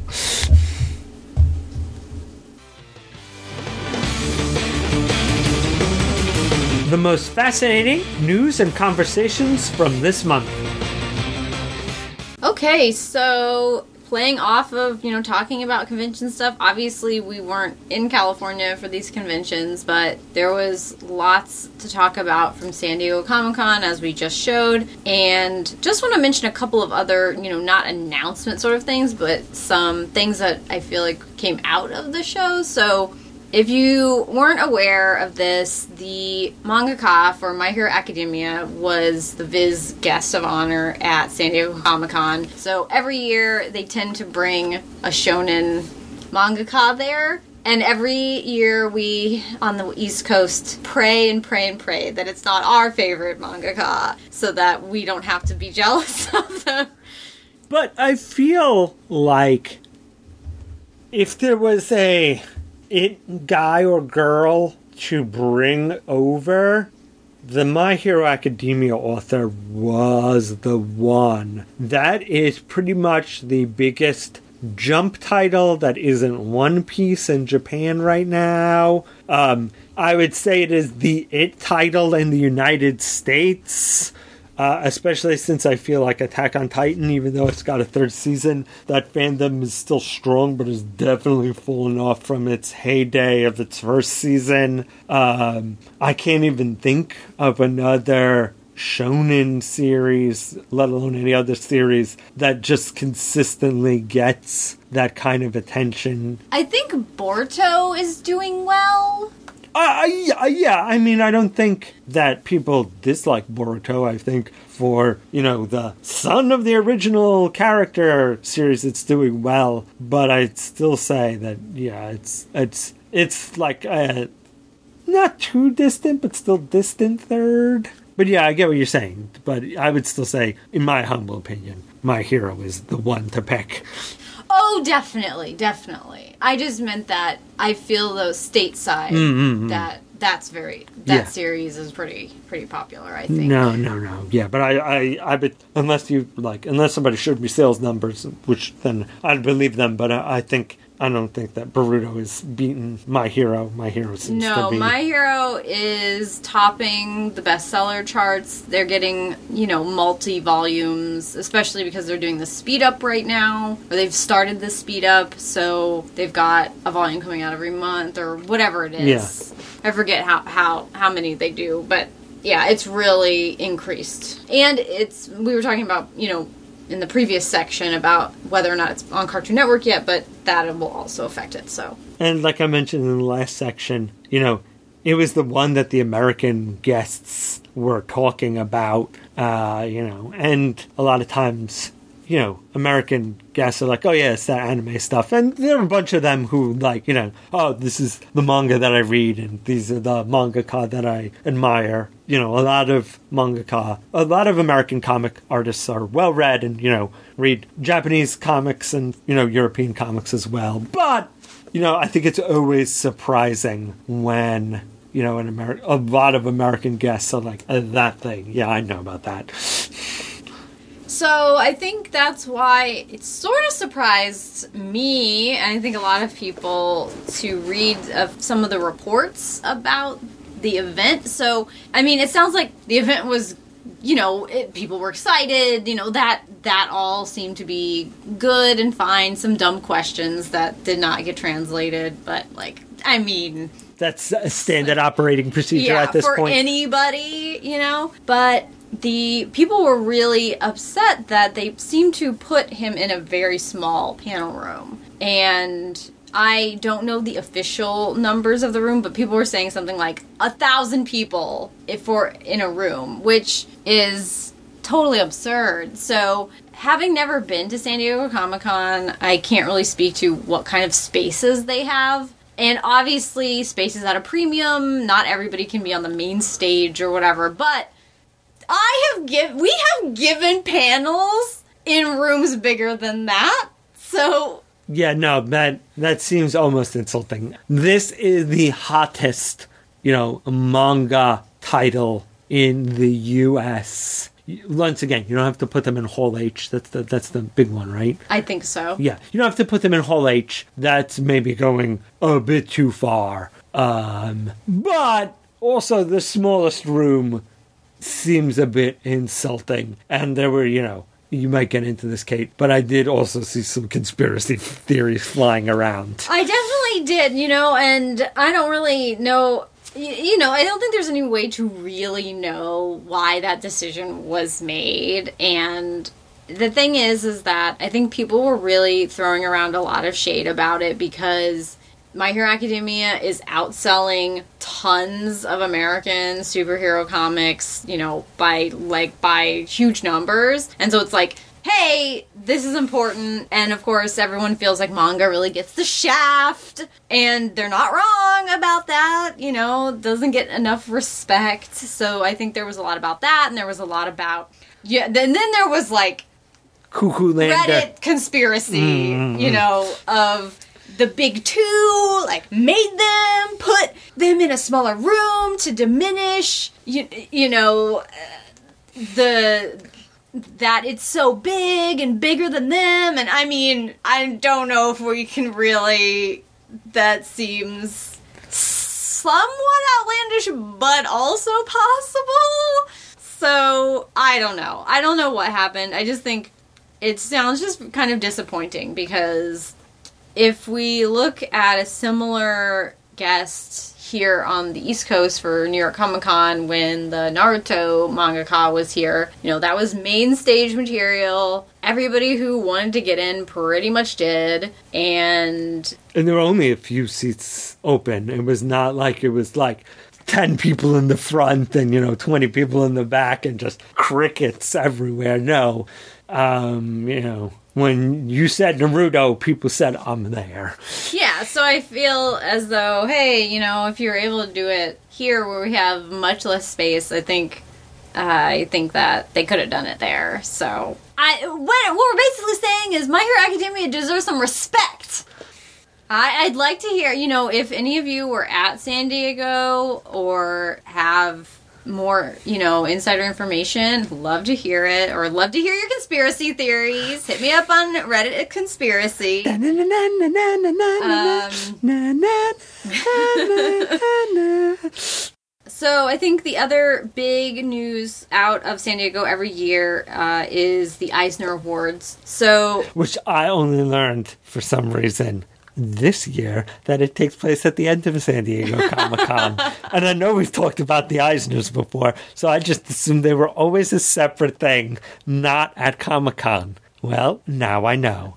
The most fascinating news and conversations from this month. Okay, so playing off of, you know, talking about convention stuff. Obviously, we weren't in California for these conventions, but there was lots to talk about from San Diego Comic-Con, as we just showed. And just want to mention a couple of other, you know, not announcement sort of things, but some things that I feel like came out of the show. So if you weren't aware of this, the mangaka for My Hero Academia was the Viz guest of honor at San Diego Comic-Con. So every year they tend to bring a shonen mangaka there. And every year we, on the East Coast, pray and pray and pray that it's not our favorite mangaka, so that we don't have to be jealous of them. But I feel like if there was a it guy or girl to bring over, the My Hero Academia author was the one. That is pretty much the biggest Jump title that isn't One Piece in Japan right now. Um, I would say it is the It title in the United States. Uh, especially since I feel like Attack on Titan, even though it's got a third season, that fandom is still strong, but has definitely fallen off from its heyday of its first season. Um, I can't even think of another shonen series, let alone any other series, that just consistently gets that kind of attention. I think Boruto is doing well. Uh, yeah, yeah, I mean, I don't think that people dislike Boruto. I think for, you know, the son of the original character series, it's doing well. But I'd still say that, yeah, it's it's it's like a not too distant, but still distant third. But yeah, I get what you're saying. But I would still say, in my humble opinion, My Hero is the one to pick. Oh, definitely, definitely. I just meant that I feel though stateside Mm-hmm. that that's very that Yeah. series is pretty pretty popular. I think. No, no, no. Yeah, but I, I, I bet unless you like, unless somebody showed me sales numbers, which then I'd believe them. But I, I think I don't think that Boruto is beating My Hero. My Hero seems No, to be. My Hero is topping the bestseller charts. They're getting, you know, multi volumes, especially because they're doing the speed up right now, or they've started the speed up, so they've got a volume coming out every month or whatever it is. Yeah. I forget how, how, how many they do, but yeah, it's really increased. And it's, we were talking about, you know, in the previous section about whether or not it's on Cartoon Network yet, but that will also affect it, so. And like I mentioned in the last section, you know, it was the one that the American guests were talking about, uh, you know, and a lot of times, you know, American guests are like, oh yeah, it's that anime stuff. And there are a bunch of them who like, you know, oh, this is the manga that I read and these are the mangaka that I admire. You know, a lot of mangaka, a lot of American comic artists are well read and, you know, read Japanese comics and, you know, European comics as well. But, you know, I think it's always surprising when, you know, an Ameri- a lot of American guests are like, uh, that thing. Yeah, I know about that. So I think that's why it sort of surprised me, and I think a lot of people, to read of some of the reports about the event. So, I mean, it sounds like the event was, you know, it, people were excited, you know, that that all seemed to be good and fine. Some dumb questions that did not get translated, but, like, I mean... That's a standard operating procedure yeah, at this for point. anybody, you know? But the people were really upset that they seemed to put him in a very small panel room. And I don't know the official numbers of the room, but people were saying something like a thousand people if we're in a room, which is totally absurd. So, having never been to San Diego Comic-Con, I can't really speak to what kind of spaces they have. And obviously, space is at a premium. Not everybody can be on the main stage or whatever. But I have give we have given panels in rooms bigger than that. So Yeah, no, that that seems almost insulting. This is the hottest, you know, manga title in the U S Once again, you don't have to put them in Hall H. That's the that's the big one, right? I think so. Yeah, you don't have to put them in Hall H. That's maybe going a bit too far. Um, but also the smallest room seems a bit insulting. And there were, you know, you might get into this, Kate, but I did also see some conspiracy theories flying around. I definitely did, you know, and I don't really know, you, you know, I don't think there's any way to really know why that decision was made. And the thing is, is that I think people were really throwing around a lot of shade about it because My Hero Academia is outselling tons of American superhero comics, you know, by, like, by huge numbers. And so it's like, hey, this is important. And of course, everyone feels like manga really gets the shaft. And they're not wrong about that, you know, doesn't get enough respect. So I think there was a lot about that. And there was a lot about, yeah, and then there was, like, Cuckoo Land. Reddit conspiracy, mm-hmm. you know, of the big two, like, made them, put them in a smaller room to diminish, you, you know, the, that it's so big and bigger than them. And I mean, I don't know if we can really, that seems somewhat outlandish, but also possible. So, I don't know. I don't know what happened. I just think it sounds just kind of disappointing because if we look at a similar guest here on the East Coast for New York Comic Con when the Naruto mangaka was here, you know, that was main stage material. Everybody who wanted to get in pretty much did. And And there were only a few seats open. It was not like it was like ten people in the front and, you know, twenty people in the back and just crickets everywhere. No. Um, you know, when you said Naruto, people said, I'm there. Yeah, so I feel as though, hey, you know, if you're able to do it here where we have much less space, I think uh, I think that they could have done it there. So, I what, what we're basically saying is My Hero Academia deserves some respect. I, I'd like to hear, you know, if any of you were at San Diego or have more, you know, insider information, love to hear it, or love to hear your conspiracy theories. Hit me up on Reddit at Conspiracy. Um, so I think the other big news out of San Diego every year uh, is the Eisner Awards. So, which I only learned for some reason this year that it takes place at the end of San Diego Comic-Con. And I know we've talked about the Eisners before, so I just assumed they were always a separate thing, not at Comic-Con. Well, now I know.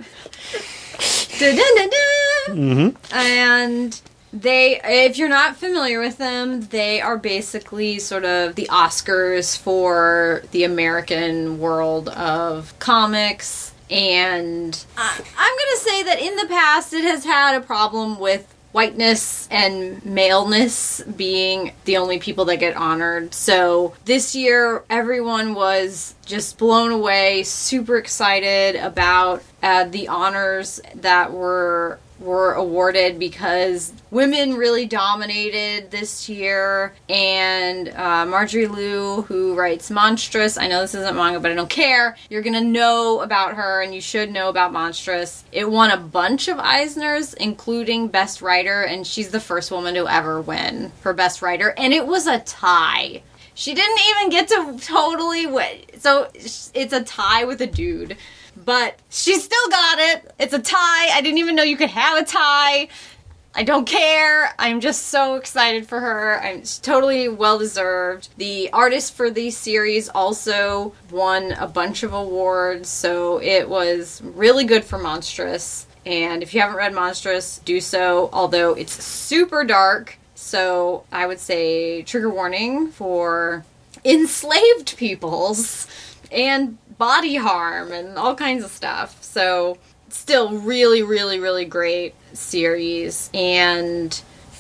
Mm-hmm. And they, if you're not familiar with them, they are basically sort of the Oscars for the American world of comics. And I'm going to say that in the past it has had a problem with whiteness and maleness being the only people that get honored. So this year everyone was just blown away, super excited about uh, the honors that were were awarded because women really dominated this year. And uh, Marjorie Liu, who writes Monstrous, I know this isn't manga, but I don't care. You're gonna know about her, and you should know about Monstrous. It won a bunch of Eisners, including Best Writer, and she's the first woman to ever win for Best Writer. And it was a tie. She didn't even get to totally win. So it's a tie with a dude. But she still got it. It's a tie. I didn't even know you could have a tie. I don't care. I'm just so excited for her. I'm totally well-deserved. The artist for the series also won a bunch of awards, so it was really good for Monstrous. And if you haven't read Monstrous, do so, although it's super dark. So I would say trigger warning for enslaved peoples and body harm and all kinds of stuff. So still really, really, really great series. And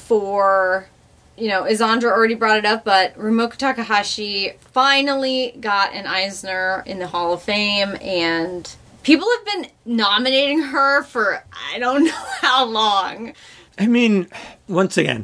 for, you know, Isandra already brought it up, but Rumiko Takahashi finally got an Eisner in the Hall of Fame, and people have been nominating her for I don't know how long. I mean, once again,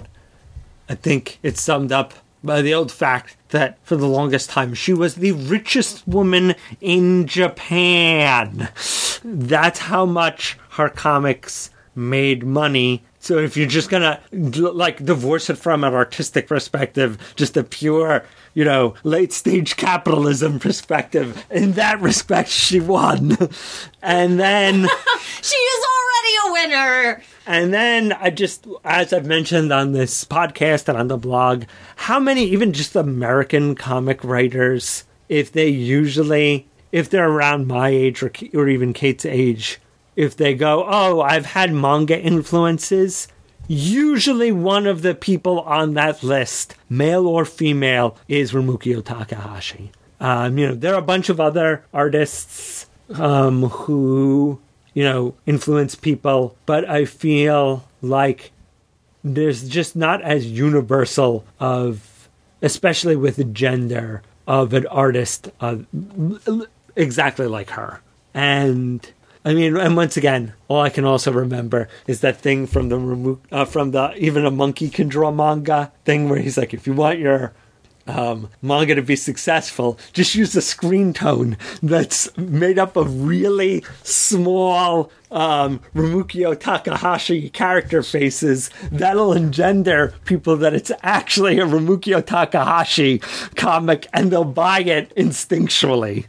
I think it's summed up by the old fact that for the longest time she was the richest woman in Japan. That's how much her comics made money So if you're just gonna like divorce it from an artistic perspective, just a pure, you know, late stage capitalism perspective, in that respect, she won. And then She is already a winner. And then I just, as I've mentioned on this podcast and on the blog, how many, even just American comic writers, if they usually, if they're around my age or, or even Kate's age, if they go, oh, I've had manga influences, usually one of the people on that list, male or female, is Rumukio Takahashi. Um, you know, there are a bunch of other artists um, who, you know, influence people, but I feel like there's just not as universal of, especially with gender, of an artist uh, exactly like her. And I mean, and once again, all I can also remember is that thing from the remo- uh, from the even a monkey can draw manga thing, where he's like, if you want your um, manga to be successful, just use a screen tone that's made up of really small um, Rumukio Takahashi character faces. That'll engender people that it's actually a Rumukio Takahashi comic, and they'll buy it instinctually.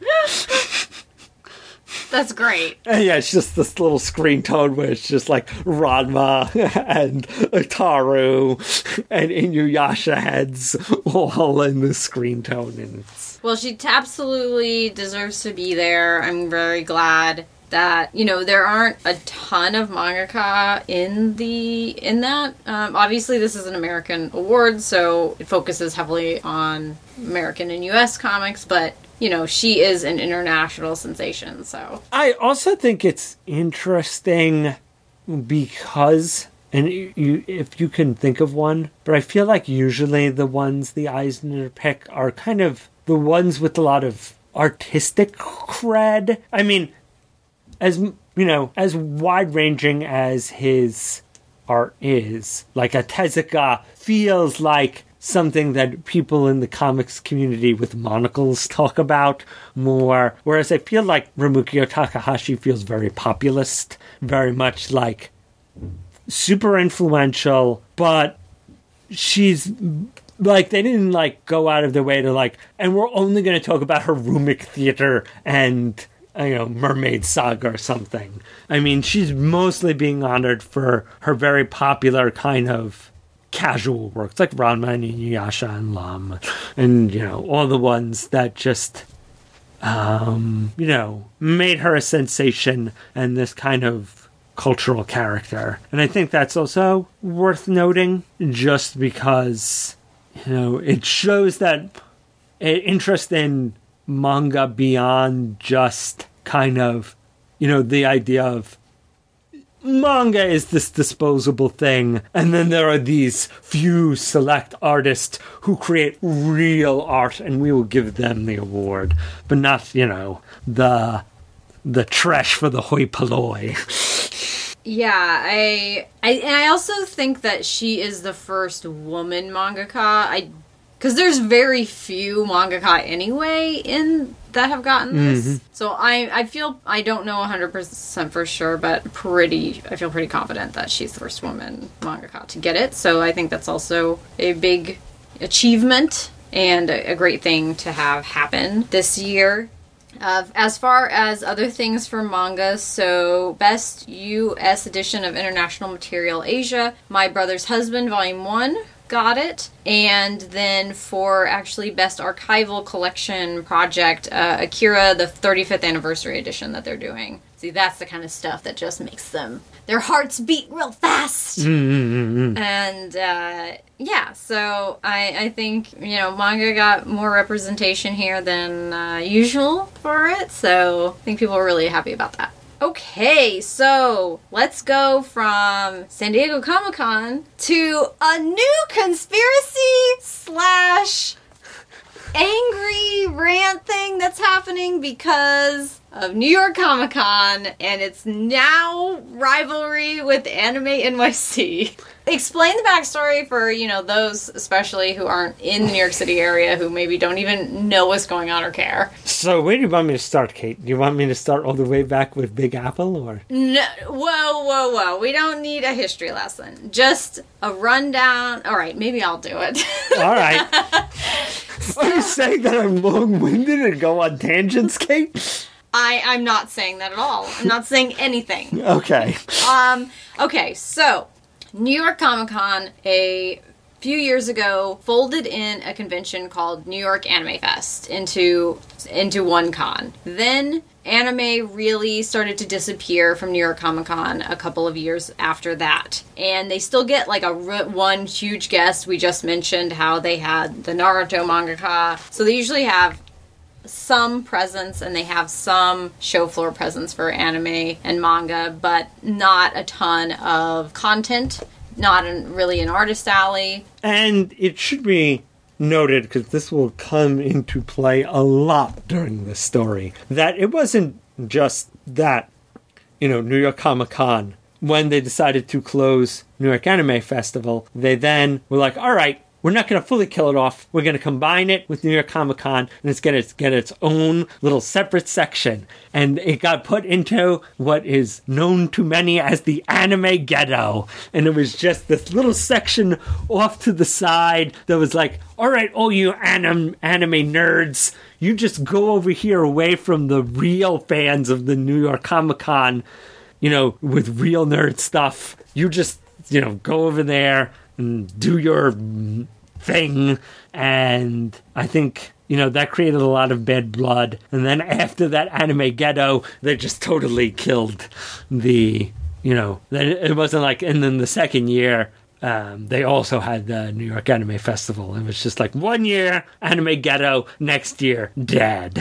That's great. And yeah, it's just this little screen tone where it's just like Ranma and Ataru and Inuyasha heads all in the screen tone. And it's... Well, she t- absolutely deserves to be there. I'm very glad that, you know, there aren't a ton of mangaka in the in that. Um, obviously, this is an American award, so it focuses heavily on American and U S comics, but you know, she is an international sensation, so. I also think it's interesting because, and you, you, if you can think of one, but I feel like usually the ones the Eisner pick are kind of the ones with a lot of artistic cred. I mean, as, you know, as wide-ranging as his art is, like a Tezuka feels like something that people in the comics community with monocles talk about more, whereas I feel like Rumukio Takahashi feels very populist, very much like super influential, but she's like, they didn't like go out of their way to like, and we're only going to talk about her Rumik Theater and, you know, Mermaid Saga or something. I mean, she's mostly being honored for her very popular kind of casual works like Ranma and Inuyasha and Lam, and you know, all the ones that just um you know, made her a sensation and this kind of cultural character. And I think that's also worth noting, just because, you know, it shows that an interest in manga beyond just kind of, you know, the idea of manga is this disposable thing, and then there are these few select artists who create real art, and we will give them the award, but not, you know, the the trash for the hoi polloi. Yeah, I, I, and I also think that she is the first woman mangaka. I, because there's very few mangaka anyway in that have gotten this. Mm-hmm. So I, I feel, I don't know one hundred percent for sure, but pretty, I feel pretty confident that she's the first woman mangaka to get it. So I think that's also a big achievement and a, a great thing to have happen this year. Uh, as far as other things for manga, so Best U S Edition of International Material Asia, My Brother's Husband, Volume one, got it. And then for actually Best Archival Collection Project, uh, Akira, the thirty-fifth Anniversary Edition that they're doing. See, that's the kind of stuff that just makes them, their hearts beat real fast. Mm-hmm. And, uh, yeah, so I, I think, you know, manga got more representation here than uh, usual for it, so I think people are really happy about that. Okay, so let's go from San Diego Comic-Con to a new conspiracy slash angry rant thing that's happening because of New York Comic Con, and it's now rivalry with Anime N Y C. Explain the backstory for, you know, those especially who aren't in the New York City area, who maybe don't even know what's going on or care. So where do you want me to start, Kate? Do you want me to start all the way back with Big Apple, or? No, whoa, whoa, whoa. We don't need a history lesson. Just a rundown. All right, maybe I'll do it. All right. Are you saying that I'm long-winded and go on tangents, Kate? I, I'm not saying that at all. I'm not saying anything. Okay. Um, okay, so New York Comic Con a few years ago folded in a convention called New York Anime Fest into into one con. Then anime really started to disappear from New York Comic Con a couple of years after that. And they still get like a r- one huge guest. We just mentioned how they had the Naruto mangaka. So they usually have some presence and they have some show floor presence for anime and manga, but not a ton of content, not an, really an artist alley. And it should be noted, because this will come into play a lot during this story, that it wasn't just that, you know, New York Comic Con, when they decided to close New York Anime Festival, they then were like, all right, we're not going to fully kill it off. We're going to combine it with New York Comic Con, and it's going to get its own little separate section. And it got put into what is known to many as the Anime Ghetto. And it was just this little section off to the side that was like, all right, all you anim- anime nerds, you just go over here away from the real fans of the New York Comic Con, you know, with real nerd stuff. You just, you know, go over there and do your thing. And I think, you know, that created a lot of bad blood. And then after that Anime Ghetto, they just totally killed the, you know, it wasn't like, and then the second year, um, they also had the New York Anime Festival. It was just like one year, Anime Ghetto, next year, dead.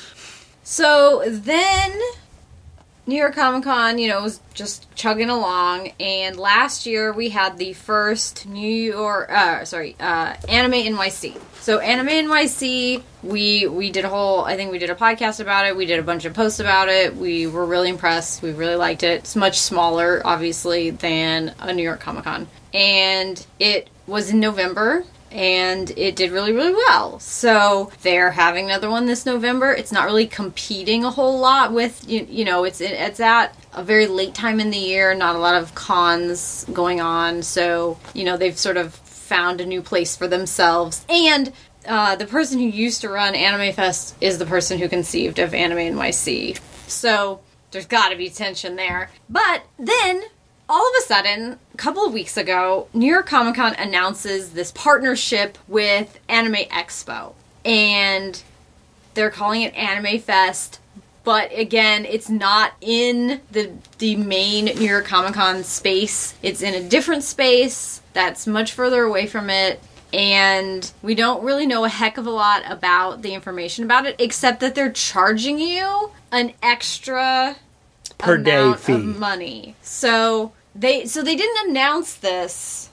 So then New York Comic Con, you know, was just chugging along, and last year we had the first New York, uh, sorry, uh, Anime N Y C. So Anime N Y C, we we did a whole, I think we did a podcast about it, we did a bunch of posts about it, we were really impressed, we really liked it. It's much smaller, obviously, than a New York Comic Con. And it was in November, and it did really, really well. So they're having another one this November. It's not really competing a whole lot with, you, you know, it's it's at a very late time in the year, not a lot of cons going on. So, you know, they've sort of found a new place for themselves. And uh, the person who used to run Anime Fest is the person who conceived of Anime N Y C. So there's got to be tension there. But then, all of a sudden, a couple of weeks ago, New York Comic Con announces this partnership with Anime Expo. And they're calling it Anime Fest. But again, it's not in the the main New York Comic Con space. It's in a different space that's much further away from it. And we don't really know a heck of a lot about the information about it, except that they're charging you an extra per day amount fee of money. So they so they didn't announce this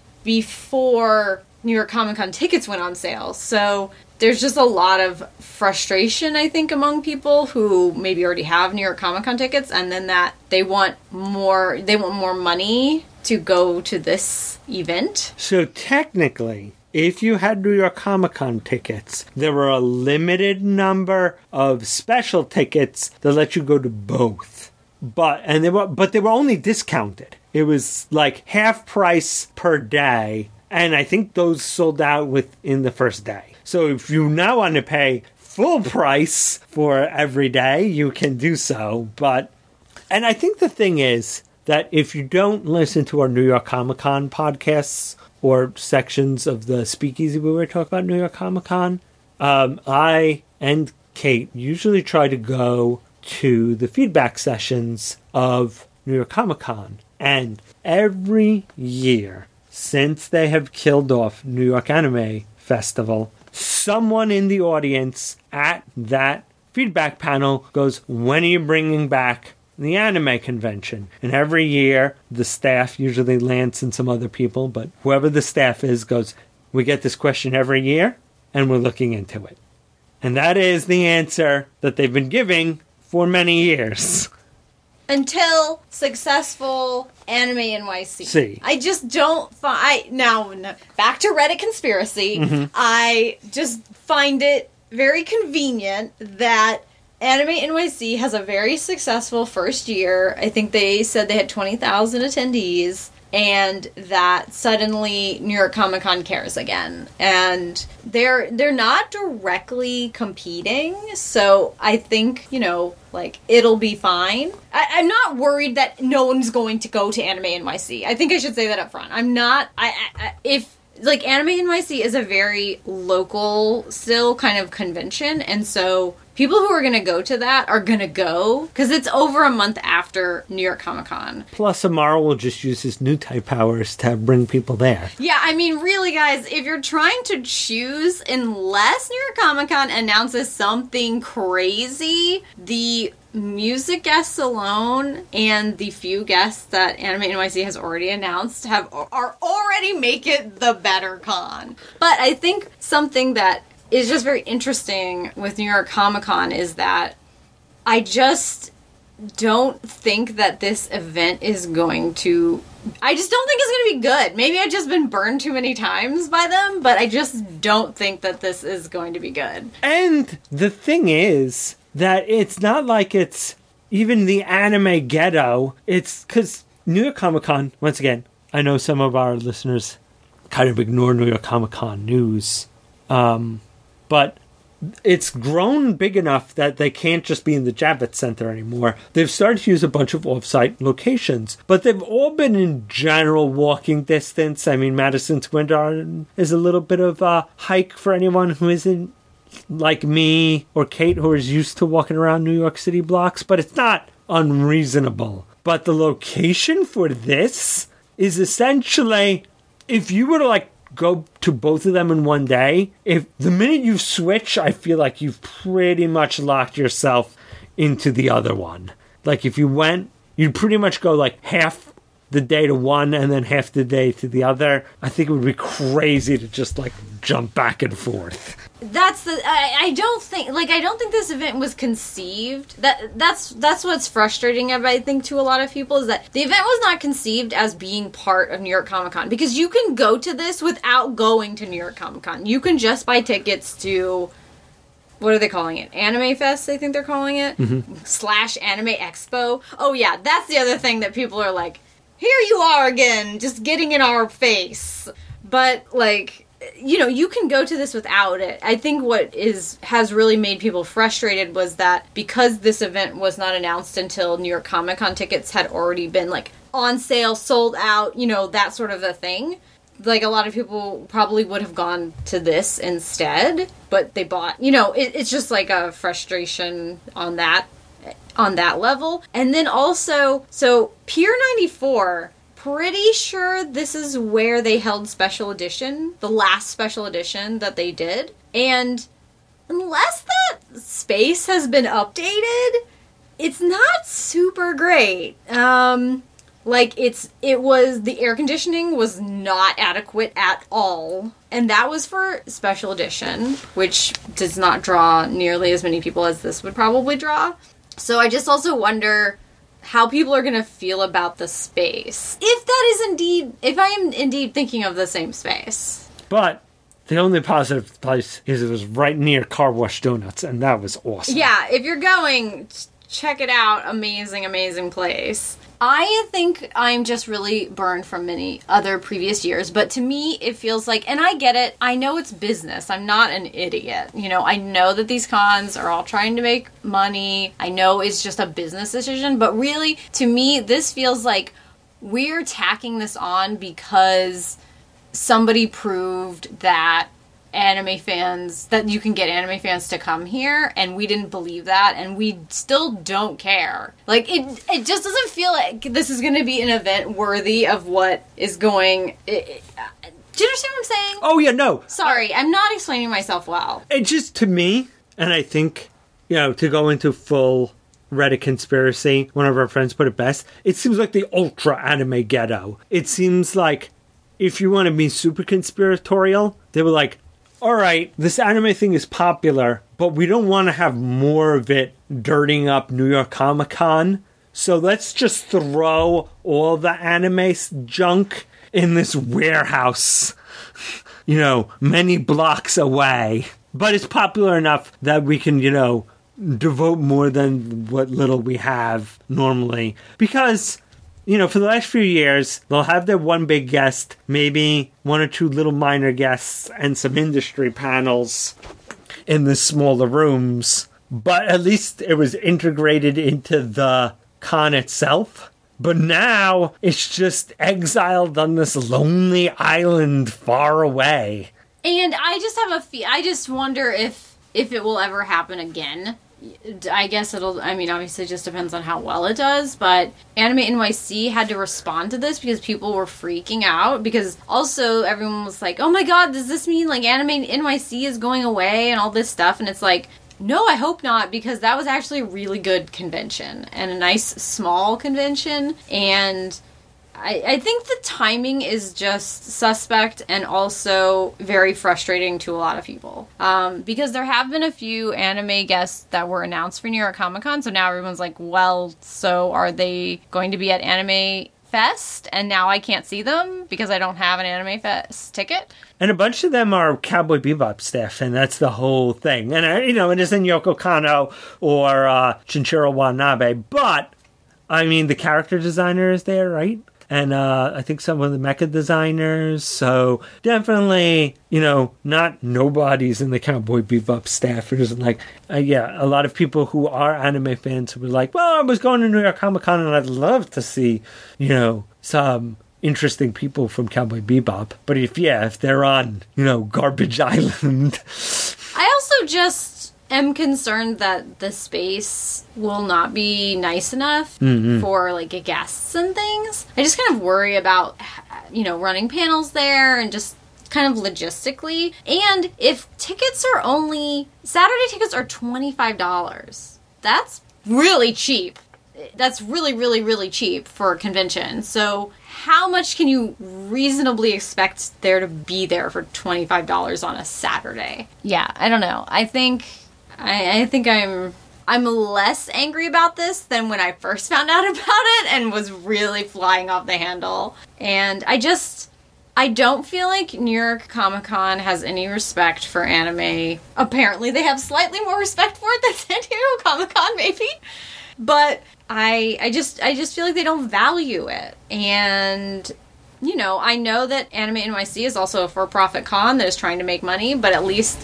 before New York Comic Con tickets went on sale. So there's just a lot of frustration, I think, among people who maybe already have New York Comic Con tickets, and then that they want more they want more money to go to this event. So technically, if you had New York Comic Con tickets, there were a limited number of special tickets that let you go to both. But and they were but they were only discounted. It was like half price per day, and I think those sold out within the first day. So if you now want to pay full price for every day, you can do so. But and I think the thing is that if you don't listen to our New York Comic Con podcasts or sections of the Speakeasy we were talking about New York Comic Con, um, I and Kate usually try to go to the feedback sessions of New York Comic Con. And every year since they have killed off New York Anime Festival, someone in the audience at that feedback panel goes, when are you bringing back the anime convention? And every year the staff, usually Lance and some other people, but whoever the staff is goes, we get this question every year and we're looking into it. And that is the answer that they've been giving for many years. Until successful Anime N Y C. See. I just don't find... Now, no, back to Reddit conspiracy. Mm-hmm. I just find it very convenient that Anime N Y C has a very successful first year. I think they said they had twenty thousand attendees. And that suddenly New York Comic Con cares again. And they're they're not directly competing, so I think, you know, like, it'll be fine. I, I'm not worried that no one's going to go to Anime N Y C. I think I should say that up front. I'm not... I, I, I if... Like, Anime N Y C is a very local, still, kind of convention, and so people who are going to go to that are going to go, because it's over a month after New York Comic Con. Plus, Amaro will just use his new type powers to bring people there. Yeah, I mean, really, guys, if you're trying to choose, unless New York Comic Con announces something crazy, the music guests alone and the few guests that Anime N Y C has already announced have are already make it the better con. But I think something that is just very interesting with New York Comic Con is that I just don't think that this event is going to... I just don't think it's going to be good. Maybe I've just been burned too many times by them, but I just don't think that this is going to be good. And the thing is that it's not like it's even the anime ghetto. It's because New York Comic Con, once again, I know some of our listeners kind of ignore New York Comic Con news. Um, but it's grown big enough that they can't just be in the Javits Center anymore. They've started to use a bunch of off-site locations, but they've all been in general walking distance. I mean, Madison Square Garden is a little bit of a hike for anyone who isn't like me or Kate, who is used to walking around New York City blocks, but it's not unreasonable. But the location for this is essentially, if you were to like go to both of them in one day, if the minute you switch, I feel like you've pretty much locked yourself into the other one. Like if you went, you'd pretty much go like half the day to one and then half the day to the other. I think it would be crazy to just like jump back and forth. That's the I, I don't think like I don't think this event was conceived. That that's that's what's frustrating I think to a lot of people is that the event was not conceived as being part of New York Comic Con, because you can go to this without going to New York Comic Con. You can just buy tickets to, what are they calling it? Anime Fest, I think they're calling it. Mm-hmm. Slash Anime Expo. Oh yeah, that's the other thing that people are like, here you are again, just getting in our face. But like, you know, you can go to this without it. I think what is has really made people frustrated was that because this event was not announced until New York Comic Con tickets had already been like on sale, sold out, you know, that sort of a thing. Like a lot of people probably would have gone to this instead, but they bought, you know, it, it's just like a frustration on that on that level. And then also, so Pier ninety-four, pretty sure this is where they held special edition, the last special edition that they did. And unless that space has been updated, it's not super great. Um, like it's, it was, the air conditioning was not adequate at all. And that was for special edition, which does not draw nearly as many people as this would probably draw. So I just also wonder how people are going to feel about the space. If that is indeed, if I am indeed thinking of the same space. But the only positive place is it was right near Car Wash Donuts, and that was awesome. Yeah, if you're going, check it out. Amazing, amazing place. I think I'm just really burned from many other previous years, but to me, it feels like, and I get it, I know it's business. I'm not an idiot. You know, I know that these cons are all trying to make money. I know it's just a business decision, but really, to me, this feels like we're tacking this on because somebody proved that anime fans, that you can get anime fans to come here, and we didn't believe that, and we still don't care. Like, it it just doesn't feel like this is going to be an event worthy of what is going... It, it, uh, do you understand what I'm saying? Oh, yeah, no. Sorry, I'm not explaining myself well. It just, to me, and I think, you know, to go into full Reddit conspiracy, one of our friends put it best, it seems like the ultra anime ghetto. It seems like, if you want to be super conspiratorial, they were like, all right, this anime thing is popular, but we don't want to have more of it dirtying up New York Comic Con. So let's just throw all the anime junk in this warehouse, you know, many blocks away. But it's popular enough that we can, you know, devote more than what little we have normally. Because, you know, for the last few years, they'll have their one big guest, maybe one or two little minor guests, and some industry panels in the smaller rooms. But at least it was integrated into the con itself. But now it's just exiled on this lonely island far away. And I just have a fe- I just wonder if if it will ever happen again. I guess it'll, I mean, obviously it just depends on how well it does, but Anime N Y C had to respond to this because people were freaking out, because also everyone was like, oh my god, does this mean like Anime N Y C is going away and all this stuff? And it's like, no, I hope not, because that was actually a really good convention and a nice small convention, and I, I think the timing is just suspect and also very frustrating to a lot of people. Um, because there have been a few anime guests that were announced for New York Comic Con, so now everyone's like, well, so are they going to be at Anime Fest? And now I can't see them because I don't have an Anime Fest ticket. And a bunch of them are Cowboy Bebop staff, and that's the whole thing. And, uh, you know, it isn't Yoko Kanno or uh, Shinichiro Watanabe, but, I mean, the character designer is there, right? And uh, I think some of the mecha designers. So definitely, you know, not nobodies in the Cowboy Bebop staff. It isn't like, uh, yeah, a lot of people who are anime fans who were like, well, I was going to New York Comic Con and I'd love to see, you know, some interesting people from Cowboy Bebop. But if, yeah, if they're on, you know, Garbage Island. I also just am concerned that the space will not be nice enough mm-hmm. for like guests and things. I just kind of worry about, you know, running panels there and just kind of logistically. And if tickets are only, Saturday tickets are twenty-five dollars. That's really cheap. That's really, really, really cheap for a convention. So how much can you reasonably expect there to be there for twenty-five dollars on a Saturday? Yeah, I don't know. I think... I, I think I'm I'm less angry about this than when I first found out about it and was really flying off the handle. And I just, I don't feel like New York Comic Con has any respect for anime. Apparently they have slightly more respect for it than San Diego Comic Con, maybe. But I, I just, I just feel like they don't value it. And, you know, I know that Anime N Y C is also a for-profit con that is trying to make money, but at least...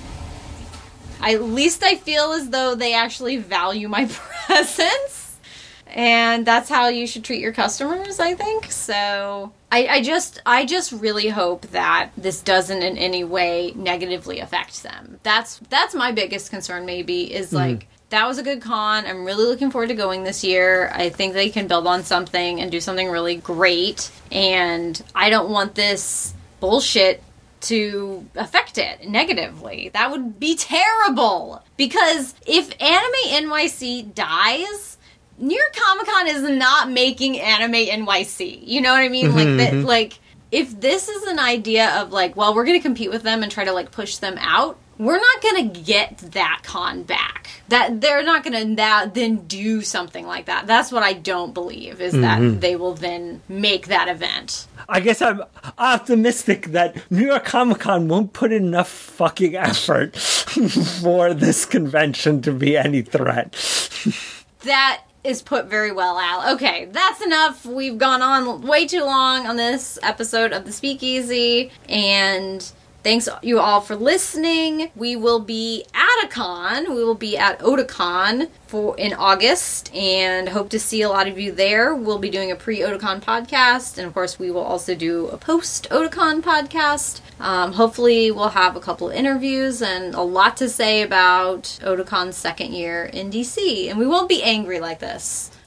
At least I feel as though they actually value my presence. And that's how you should treat your customers, I think. So I, I just I just really hope that this doesn't in any way negatively affect them. That's that's my biggest concern, maybe, is like, mm-hmm. that was a good con. I'm really looking forward to going this year. I think they can build on something and do something really great. And I don't want this bullshit to affect it negatively. That would be terrible. Because if Anime N Y C dies, New York Comic Con is not making Anime N Y C. You know what I mean? Mm-hmm. Like, that, like, if this is an idea of like, well, we're going to compete with them and try to like push them out, we're not going to get that con back. That they're not going to then do something like that. That's what I don't believe, is that mm-hmm. they will then make that event. I guess I'm optimistic that New York Comic Con won't put enough fucking effort for this convention to be any threat. That is put very well, Al. Okay, that's enough. We've gone on way too long on this episode of The Speakeasy, and thanks you all for listening. We will be at a con. We will be at Otakon for in August, and hope to see a lot of you there. We'll be doing a pre-Otakon podcast, and of course we will also do a post-Otakon podcast. Um, hopefully we'll have a couple of interviews and a lot to say about Otakon's second year in D C, and we won't be angry like this.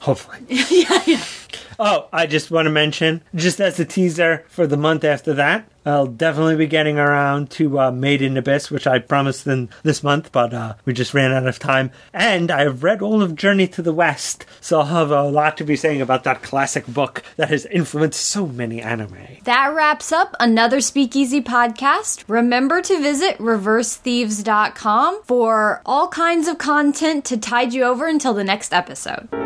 Hopefully. yeah, yeah. Oh, I just want to mention, just as a teaser for the month after that, I'll definitely be getting around to uh, Made in Abyss, which I promised in this month, but uh, we just ran out of time. And I've read all of Journey to the West, so I'll have a lot to be saying about that classic book that has influenced so many anime. That wraps up another Speakeasy podcast. Remember to visit reverse thieves dot com for all kinds of content to tide you over until the next episode.